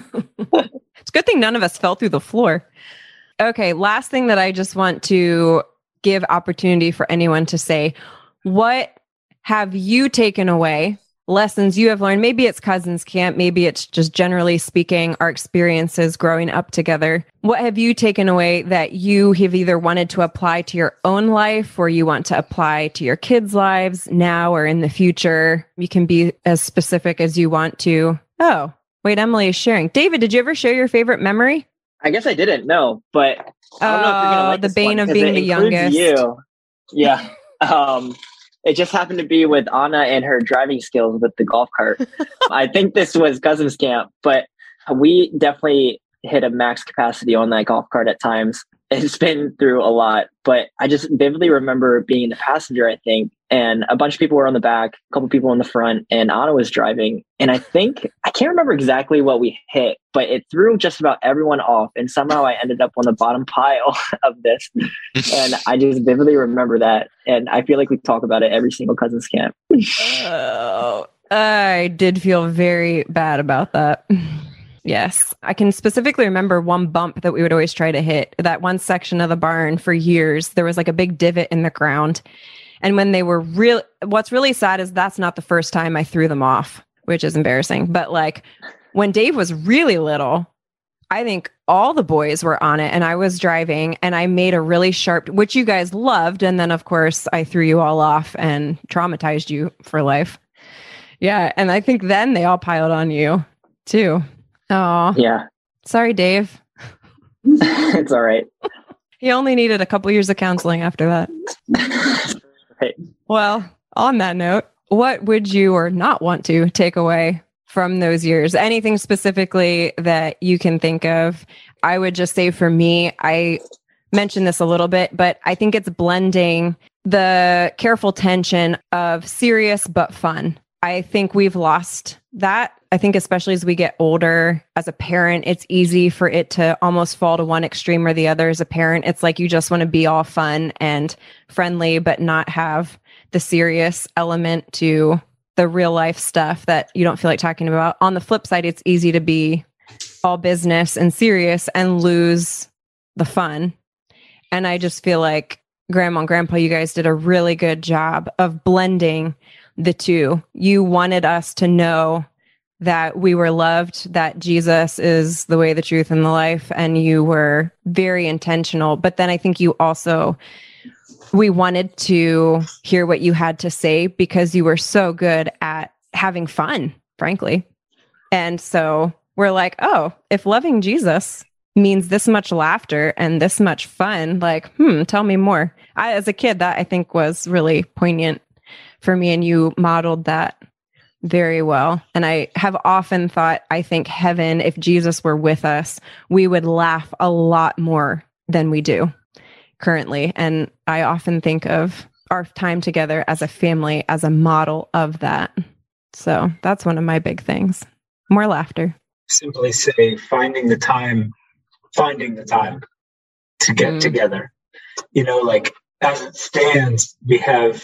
It's a good thing none of us fell through the floor. Okay, last thing that I just want to give opportunity for anyone to say, what have you taken away? Lessons you have learned? Maybe it's Cousins Camp, maybe it's just generally speaking our experiences growing up together. What have you taken away that you have either wanted to apply to your own life or you want to apply to your kids' lives now or in the future? You can be as specific as you want to. Oh, wait, Emily is sharing. David, did you ever share your favorite memory? I guess I didn't know, but I don't know if you're gonna Oh, like the this bane one, of 'cause being it the includes youngest. You. Yeah. um, It just happened to be with Anna and her driving skills with the golf cart. I think this was Cousins Camp, but we definitely hit a max capacity on that golf cart at times. It's been through a lot, but I just vividly remember being the passenger, I think, and a bunch of people were on the back, a couple people in the front, and Anna was driving. And I think, I can't remember exactly what we hit, but it threw just about everyone off. And somehow I ended up on the bottom pile of this. And I just vividly remember that. And I feel like we talk about it every single Cousins Camp. Oh, I did feel very bad about that. Yes. I can specifically remember one bump that we would always try to hit. That one section of the barn for years, there was like a big divot in the ground. And when they were real, what's really sad is that's not the first time I threw them off, which is embarrassing. But like when Dave was really little, I think all the boys were on it and I was driving and I made a really sharp, which you guys loved. And then of course I threw you all off and traumatized you for life. Yeah. And I think then they all piled on you too. Oh, yeah. Sorry, Dave. It's all right. He only needed a couple years of counseling after that. Right. Well, on that note, what would you or not want to take away from those years? Anything specifically that you can think of? I would just say for me, I mentioned this a little bit, but I think it's blending the careful tension of serious but fun. I think we've lost that. I think especially as we get older, as a parent, it's easy for it to almost fall to one extreme or the other. As a parent, it's like you just want to be all fun and friendly, but not have the serious element to the real life stuff that you don't feel like talking about. On the flip side, it's easy to be all business and serious and lose the fun. And I just feel like Grandma and Grandpa, you guys did a really good job of blending the two. You wanted us to know that we were loved, that Jesus is the way, the truth, and the life, and you were very intentional. But then I think you also, we wanted to hear what you had to say because you were so good at having fun, frankly. And so we're like, oh, if loving Jesus means this much laughter and this much fun, like, hmm, tell me more. I, as a kid, that I think was really poignant for me, and you modeled that very well. And I have often thought, I think heaven, if Jesus were with us, we would laugh a lot more than we do currently. And I often think of our time together as a family as a model of that. So that's one of my big things. More laughter. Simply say, finding the time, finding the time to get mm. together. You know, like as it stands, we have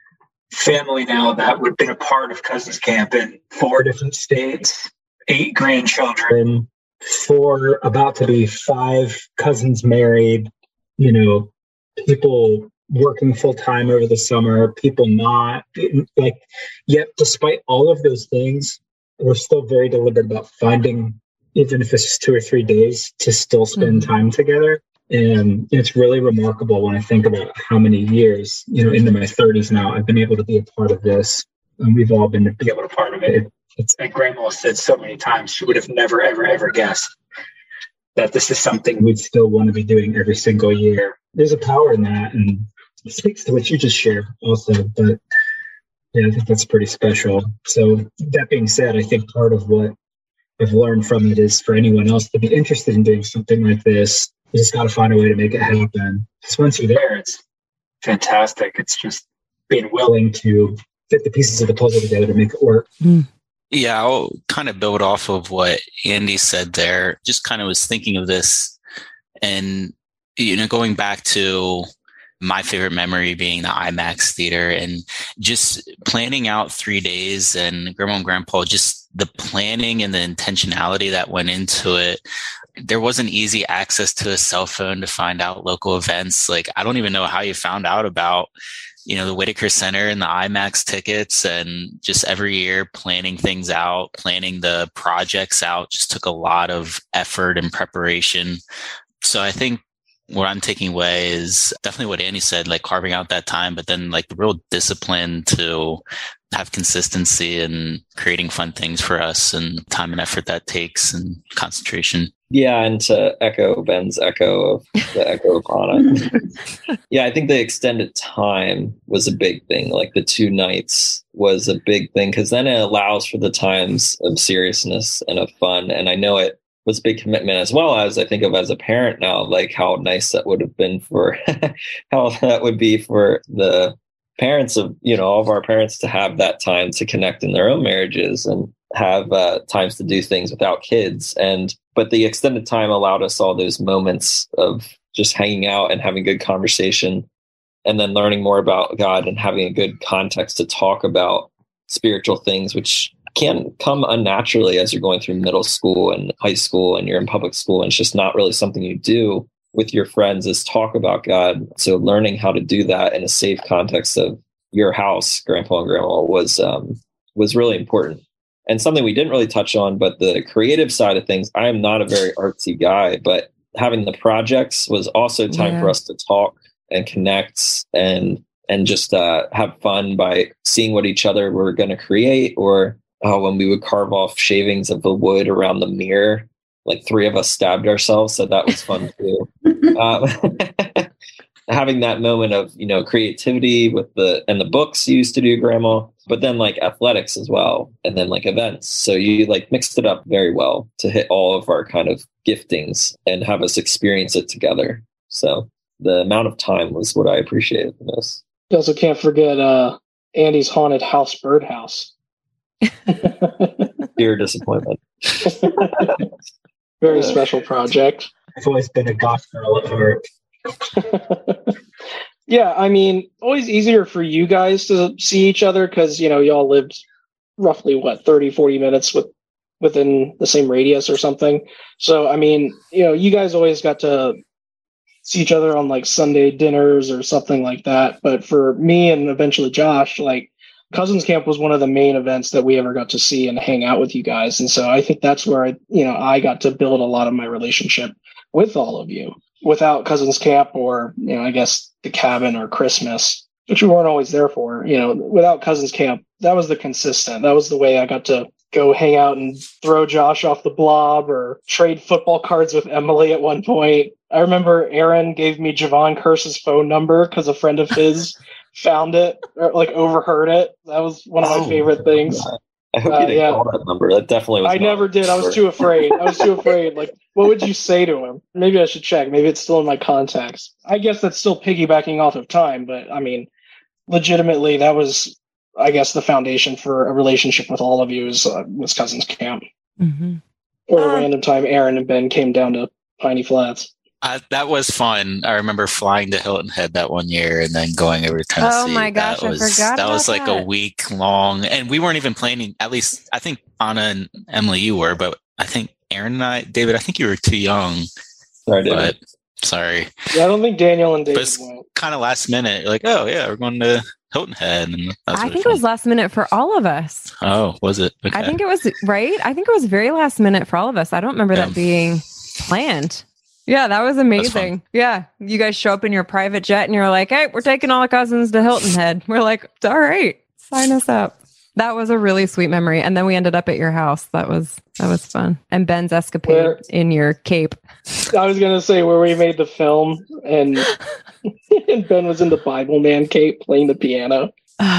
family now that would have been a part of Cousins Camp in four different states, eight grandchildren, four about to be five cousins married, you know, people working full time over the summer, people not, like, yet despite all of those things, we're still very deliberate about finding, even if it's just two or three days, to still spend mm-hmm. time together. And it's really remarkable when I think about how many years, you know, into my thirties now, I've been able to be a part of this. And we've all been be able to be a part of it. It's like Grandma said so many times, she would have never, ever, ever guessed that this is something we'd still want to be doing every single year. There's a power in that. And it speaks to what you just shared also. But yeah, I think that's pretty special. So that being said, I think part of what I've learned from it is for anyone else to be interested in doing something like this, you just got to find a way to make it happen. Because once you're there, it's fantastic. It's just being willing to fit the pieces of the puzzle together to make it work. Mm. Yeah, I'll kind of build off of what Andy said there. Just kind of was thinking of this and, you know, going back to my favorite memory being the IMAX theater and just planning out three days and Grandma and Grandpa, just the planning and the intentionality that went into it. There wasn't easy access to a cell phone to find out local events. Like, I don't even know how you found out about, you know, the Whitaker Center and the IMAX tickets, and just every year planning things out, planning the projects out just took a lot of effort and preparation. So I think what I'm taking away is definitely what Andy said, like carving out that time, but then like the real discipline to have consistency and creating fun things for us and time and effort that takes and concentration. Yeah, and to echo Ben's echo of the echo of Anna. Yeah, I think the extended time was a big thing. Like the two nights was a big thing because then it allows for the times of seriousness and of fun. And I know it was a big commitment, as well as I think of as a parent now, like how nice that would have been for how that would be for the parents of, you know, all of our parents to have that time to connect in their own marriages and have uh, times to do things without kids. And but the extended time allowed us all those moments of just hanging out and having good conversation, and then learning more about God and having a good context to talk about spiritual things, which can come unnaturally as you're going through middle school and high school and you're in public school, and it's just not really something you do with your friends, is talk about God. So learning how to do that in a safe context of your house, grandpa and grandma, was um, was really important. And something we didn't really touch on, but the creative side of things, I am not a very artsy guy, but having the projects was also time yeah. for us to talk and connect and and just uh, have fun by seeing what each other were going to create. Or oh, when we would carve off shavings of the wood around the mirror, like three of us stabbed ourselves. So that was fun too. um, having that moment of, you know, creativity with the, and the books you used to do, Grandma, but then like athletics as well. And then like events. So you like mixed it up very well to hit all of our kind of giftings and have us experience it together. So the amount of time was what I appreciated the most. You also can't forget uh, Andy's haunted house birdhouse. Pure disappointment. Very special project. I've always been a goth girl at heart. Yeah, I mean, always easier for you guys to see each other because, you know, y'all lived roughly, what, thirty, forty minutes with within the same radius or something. So, I mean, you know, you guys always got to see each other on like Sunday dinners or something like that. But for me and eventually Josh, like Cousins Camp was one of the main events that we ever got to see and hang out with you guys. And so I think that's where, I, you know, I got to build a lot of my relationship with all of you. Without Cousins Camp or, you know, I guess the cabin or Christmas, which we weren't always there for, you know, without Cousins Camp, that was the consistent. That was the way I got to go hang out and throw Josh off the blob or trade football cards with Emily at one point. I remember Aaron gave me Javon Curse's phone number because a friend of his found it or like overheard it. That was one of my oh, favorite things. God. I hope uh, you didn't yeah. call that number. That definitely was. I never did. I was too afraid. I was too afraid. Like, what would you say to him? Maybe I should check. Maybe it's still in my contacts. I guess that's still piggybacking off of time, but I mean, legitimately, that was, I guess, the foundation for a relationship with all of you is uh, was Cousins Camp. Mm-hmm. Or a uh, random time, Aaron and Ben came down to Piney Flats. Uh, that was fun. I remember flying to Hilton Head that one year and then going over to Tennessee. Oh my gosh, that was, I forgot That about was like that. a week long, and we weren't even planning. At least I think Anna and Emily, you were, but I think Aaron and I, David, I think you were too young. Sorry, David. But, sorry. Yeah, I don't think Daniel and David went. Kind of last minute. Like, oh yeah, we're going to Hilton Head. And I really think fun. It was last minute for all of us. Oh, was it? Okay. I think it was, right? I think it was very last minute for all of us. I don't remember yeah. that being planned. Yeah, that was amazing. Yeah. You guys show up in your private jet and you're like, hey, we're taking all the cousins to Hilton Head. We're like, all right, sign us up. That was a really sweet memory. And then we ended up at your house. That was that was fun. And Ben's escapade where, in your cape. I was going to say where we made the film and, and Ben was in the Bible Man cape playing the piano.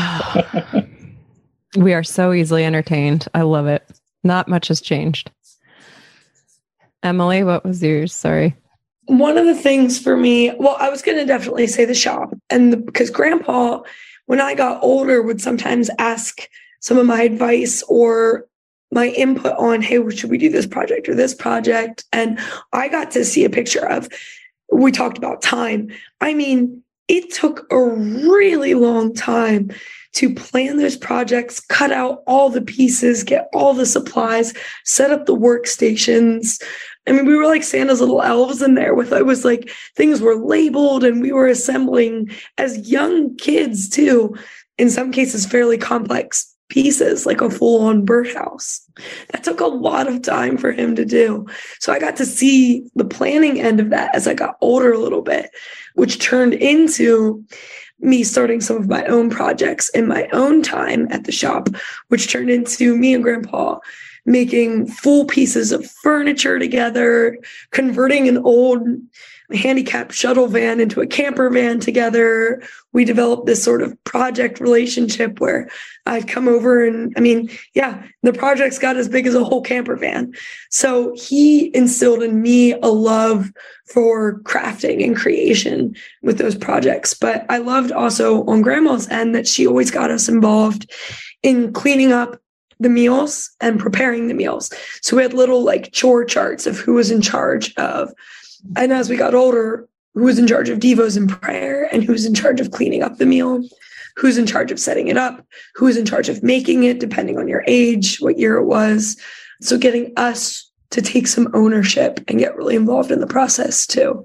We are so easily entertained. I love it. Not much has changed. Emily, what was yours? Sorry. One of the things for me, well, I was going to definitely say the shop. And the, because Grandpa, when I got older, would sometimes ask some of my advice or my input on, hey, should we do this project or this project? And I got to see a picture of, we talked about time. I mean, it took a really long time to plan those projects, cut out all the pieces, get all the supplies, set up the workstations. I mean, we were like Santa's little elves in there with, it was like things were labeled and we were assembling as young kids too, in some cases, fairly complex pieces, like a full-on birdhouse. That took a lot of time for him to do. So I got to see the planning end of that as I got older a little bit, which turned into me starting some of my own projects in my own time at the shop, which turned into me and Grandpa making full pieces of furniture together, converting an old handicapped shuttle van into a camper van together. We developed this sort of project relationship where I'd come over and, I mean, yeah, the projects got as big as a whole camper van. So he instilled in me a love for crafting and creation with those projects. But I loved also on Grandma's end that she always got us involved in cleaning up the meals and preparing the meals. So we had little like chore charts of who was in charge of. And as we got older, who was in charge of devos and prayer, and who's in charge of cleaning up the meal, who's in charge of setting it up, who's in charge of making it, depending on your age, what year it was. So getting us to take some ownership and get really involved in the process too.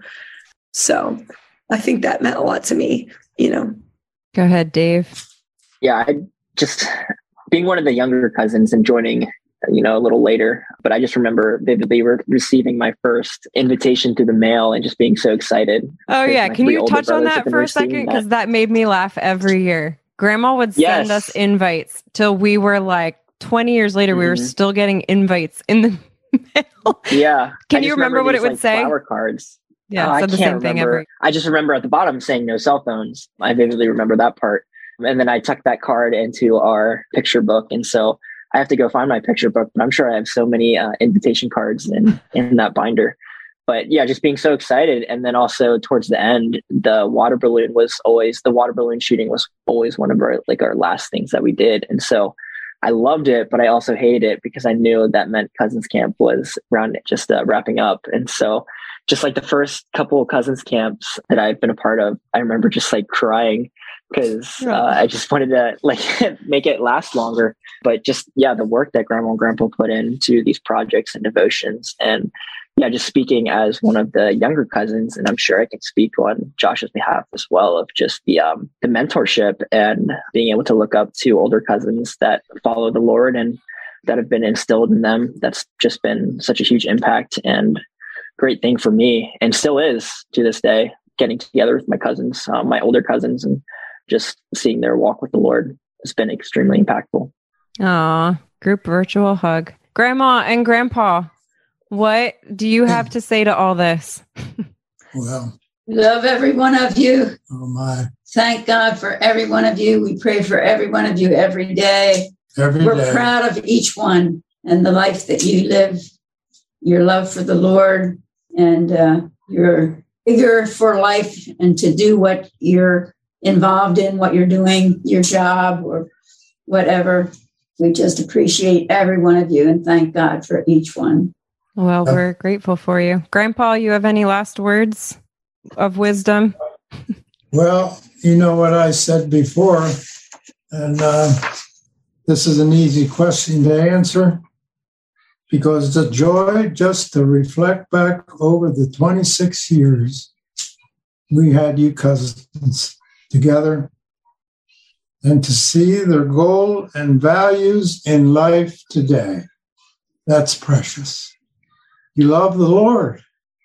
So I think that meant a lot to me, you know. Go ahead, Dave. Yeah, I just being one of the younger cousins and joining you know, a little later. But I just remember vividly re- receiving my first invitation through the mail and just being so excited. Oh, yeah. Can you touch on that for a second? Because that. that made me laugh every year. Grandma would send yes. us invites till we were like twenty years later. Mm-hmm. We were still getting invites in the mail. Yeah. Can you remember, remember what these, it would like, say? Flower cards. Yeah. Uh, I can't the same remember. Thing every- I just remember at the bottom saying no cell phones. I vividly remember that part. And then I tucked that card into our picture book. And so I have to go find my picture book, but I'm sure I have so many uh, invitation cards in, in that binder. But yeah, just being so excited. And then also towards the end, the water balloon was always, the water balloon shooting was always one of our, like our last things that we did. And so I loved it, but I also hated it because I knew that meant Cousins Camp was around just uh, wrapping up. And so just like the first couple of Cousins Camps that I've been a part of, I remember just like crying because uh, I just wanted to like make it last longer. But just, yeah, the work that Grandma and Grandpa put into these projects and devotions. And yeah, just speaking as one of the younger cousins, and I'm sure I can speak on Josh's behalf as well, of just the um, the mentorship and being able to look up to older cousins that follow the Lord and that have been instilled in them. That's just been such a huge impact and great thing for me, and still is to this day, getting together with my cousins, um, my older cousins, and just seeing their walk with the Lord has been extremely impactful. Aw, group virtual hug. Grandma and Grandpa, what do you have to say to all this? Well, we love every one of you. Oh my. Thank God for every one of you. We pray for every one of you every day. Every We're day. proud of each one and the life that you live, your love for the Lord, and uh, you're eager for life and to do what you're involved in, what you're doing, your job or whatever. We just appreciate every one of you and thank God for each one. Well, we're grateful for you. Grandpa, you have any last words of wisdom? Well, you know what I said before, and uh, this is an easy question to answer because it's a joy just to reflect back over the twenty-six years we had you cousins together and to see their goal and values in life today. That's precious. You love the Lord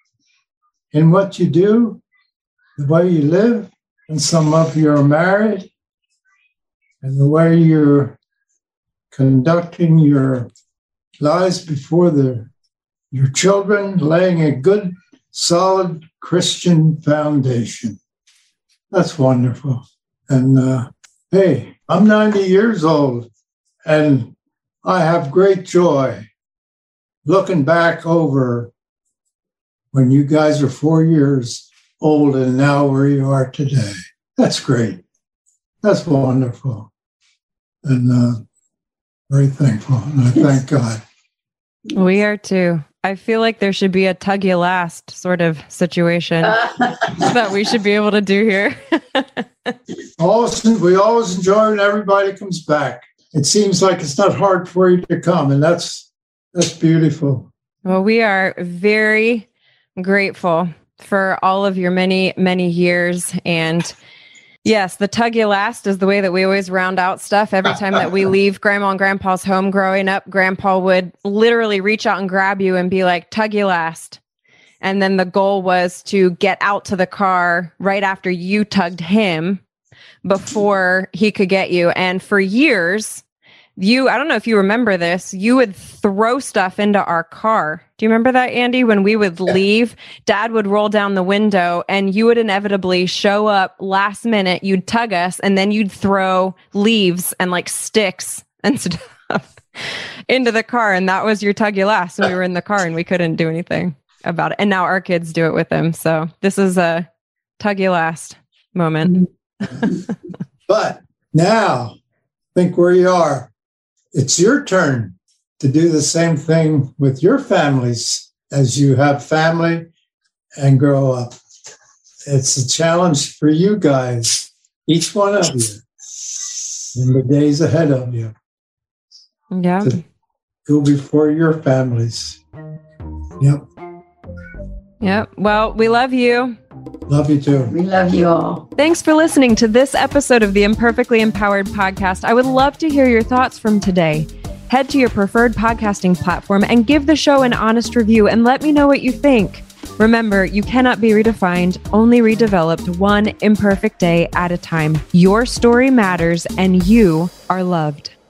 in what you do, the way you live, and some of you are married, and the way you're conducting your lives before the, your children, laying a good, solid Christian foundation. That's wonderful. And uh, hey, I'm ninety years old, and I have great joy looking back over when you guys are four years old and now where you are today. That's great. That's wonderful. And uh, very thankful. And I thank God. We are too. I feel like there should be a tug you last sort of situation that we should be able to do here. always, we always enjoy when everybody comes back. It seems like it's not hard for you to come, and that's that's beautiful. Well, we are very grateful for all of your many, many years. And yes, the tug you last is the way that we always round out stuff. Every time that we leave Grandma and Grandpa's home growing up, Grandpa would literally reach out and grab you and be like, tug you last. And then the goal was to get out to the car right after you tugged him before he could get you. And for years, you, I don't know if you remember this, you would throw stuff into our car. Do you remember that, Andy? When we would leave, Dad would roll down the window and you would inevitably show up last minute. You'd tug us and then you'd throw leaves and like sticks and stuff into the car. And that was your tug you last. So we were in the car and we couldn't do anything about it. And now our kids do it with them. So this is a tug you last moment. But now, think where you are. It's your turn to do the same thing with your families as you have family and grow up. It's a challenge for you guys, each one of you, in the days ahead of you. Yeah. To go before your families. Yep. Yep. Well, we love you. Love you too. We love you all. Thanks for listening to this episode of the Imperfectly Empowered podcast. I would love to hear your thoughts from today. Head to your preferred podcasting platform and give the show an honest review and let me know what you think. Remember, you cannot be redefined, only redeveloped one imperfect day at a time. Your story matters and you are loved.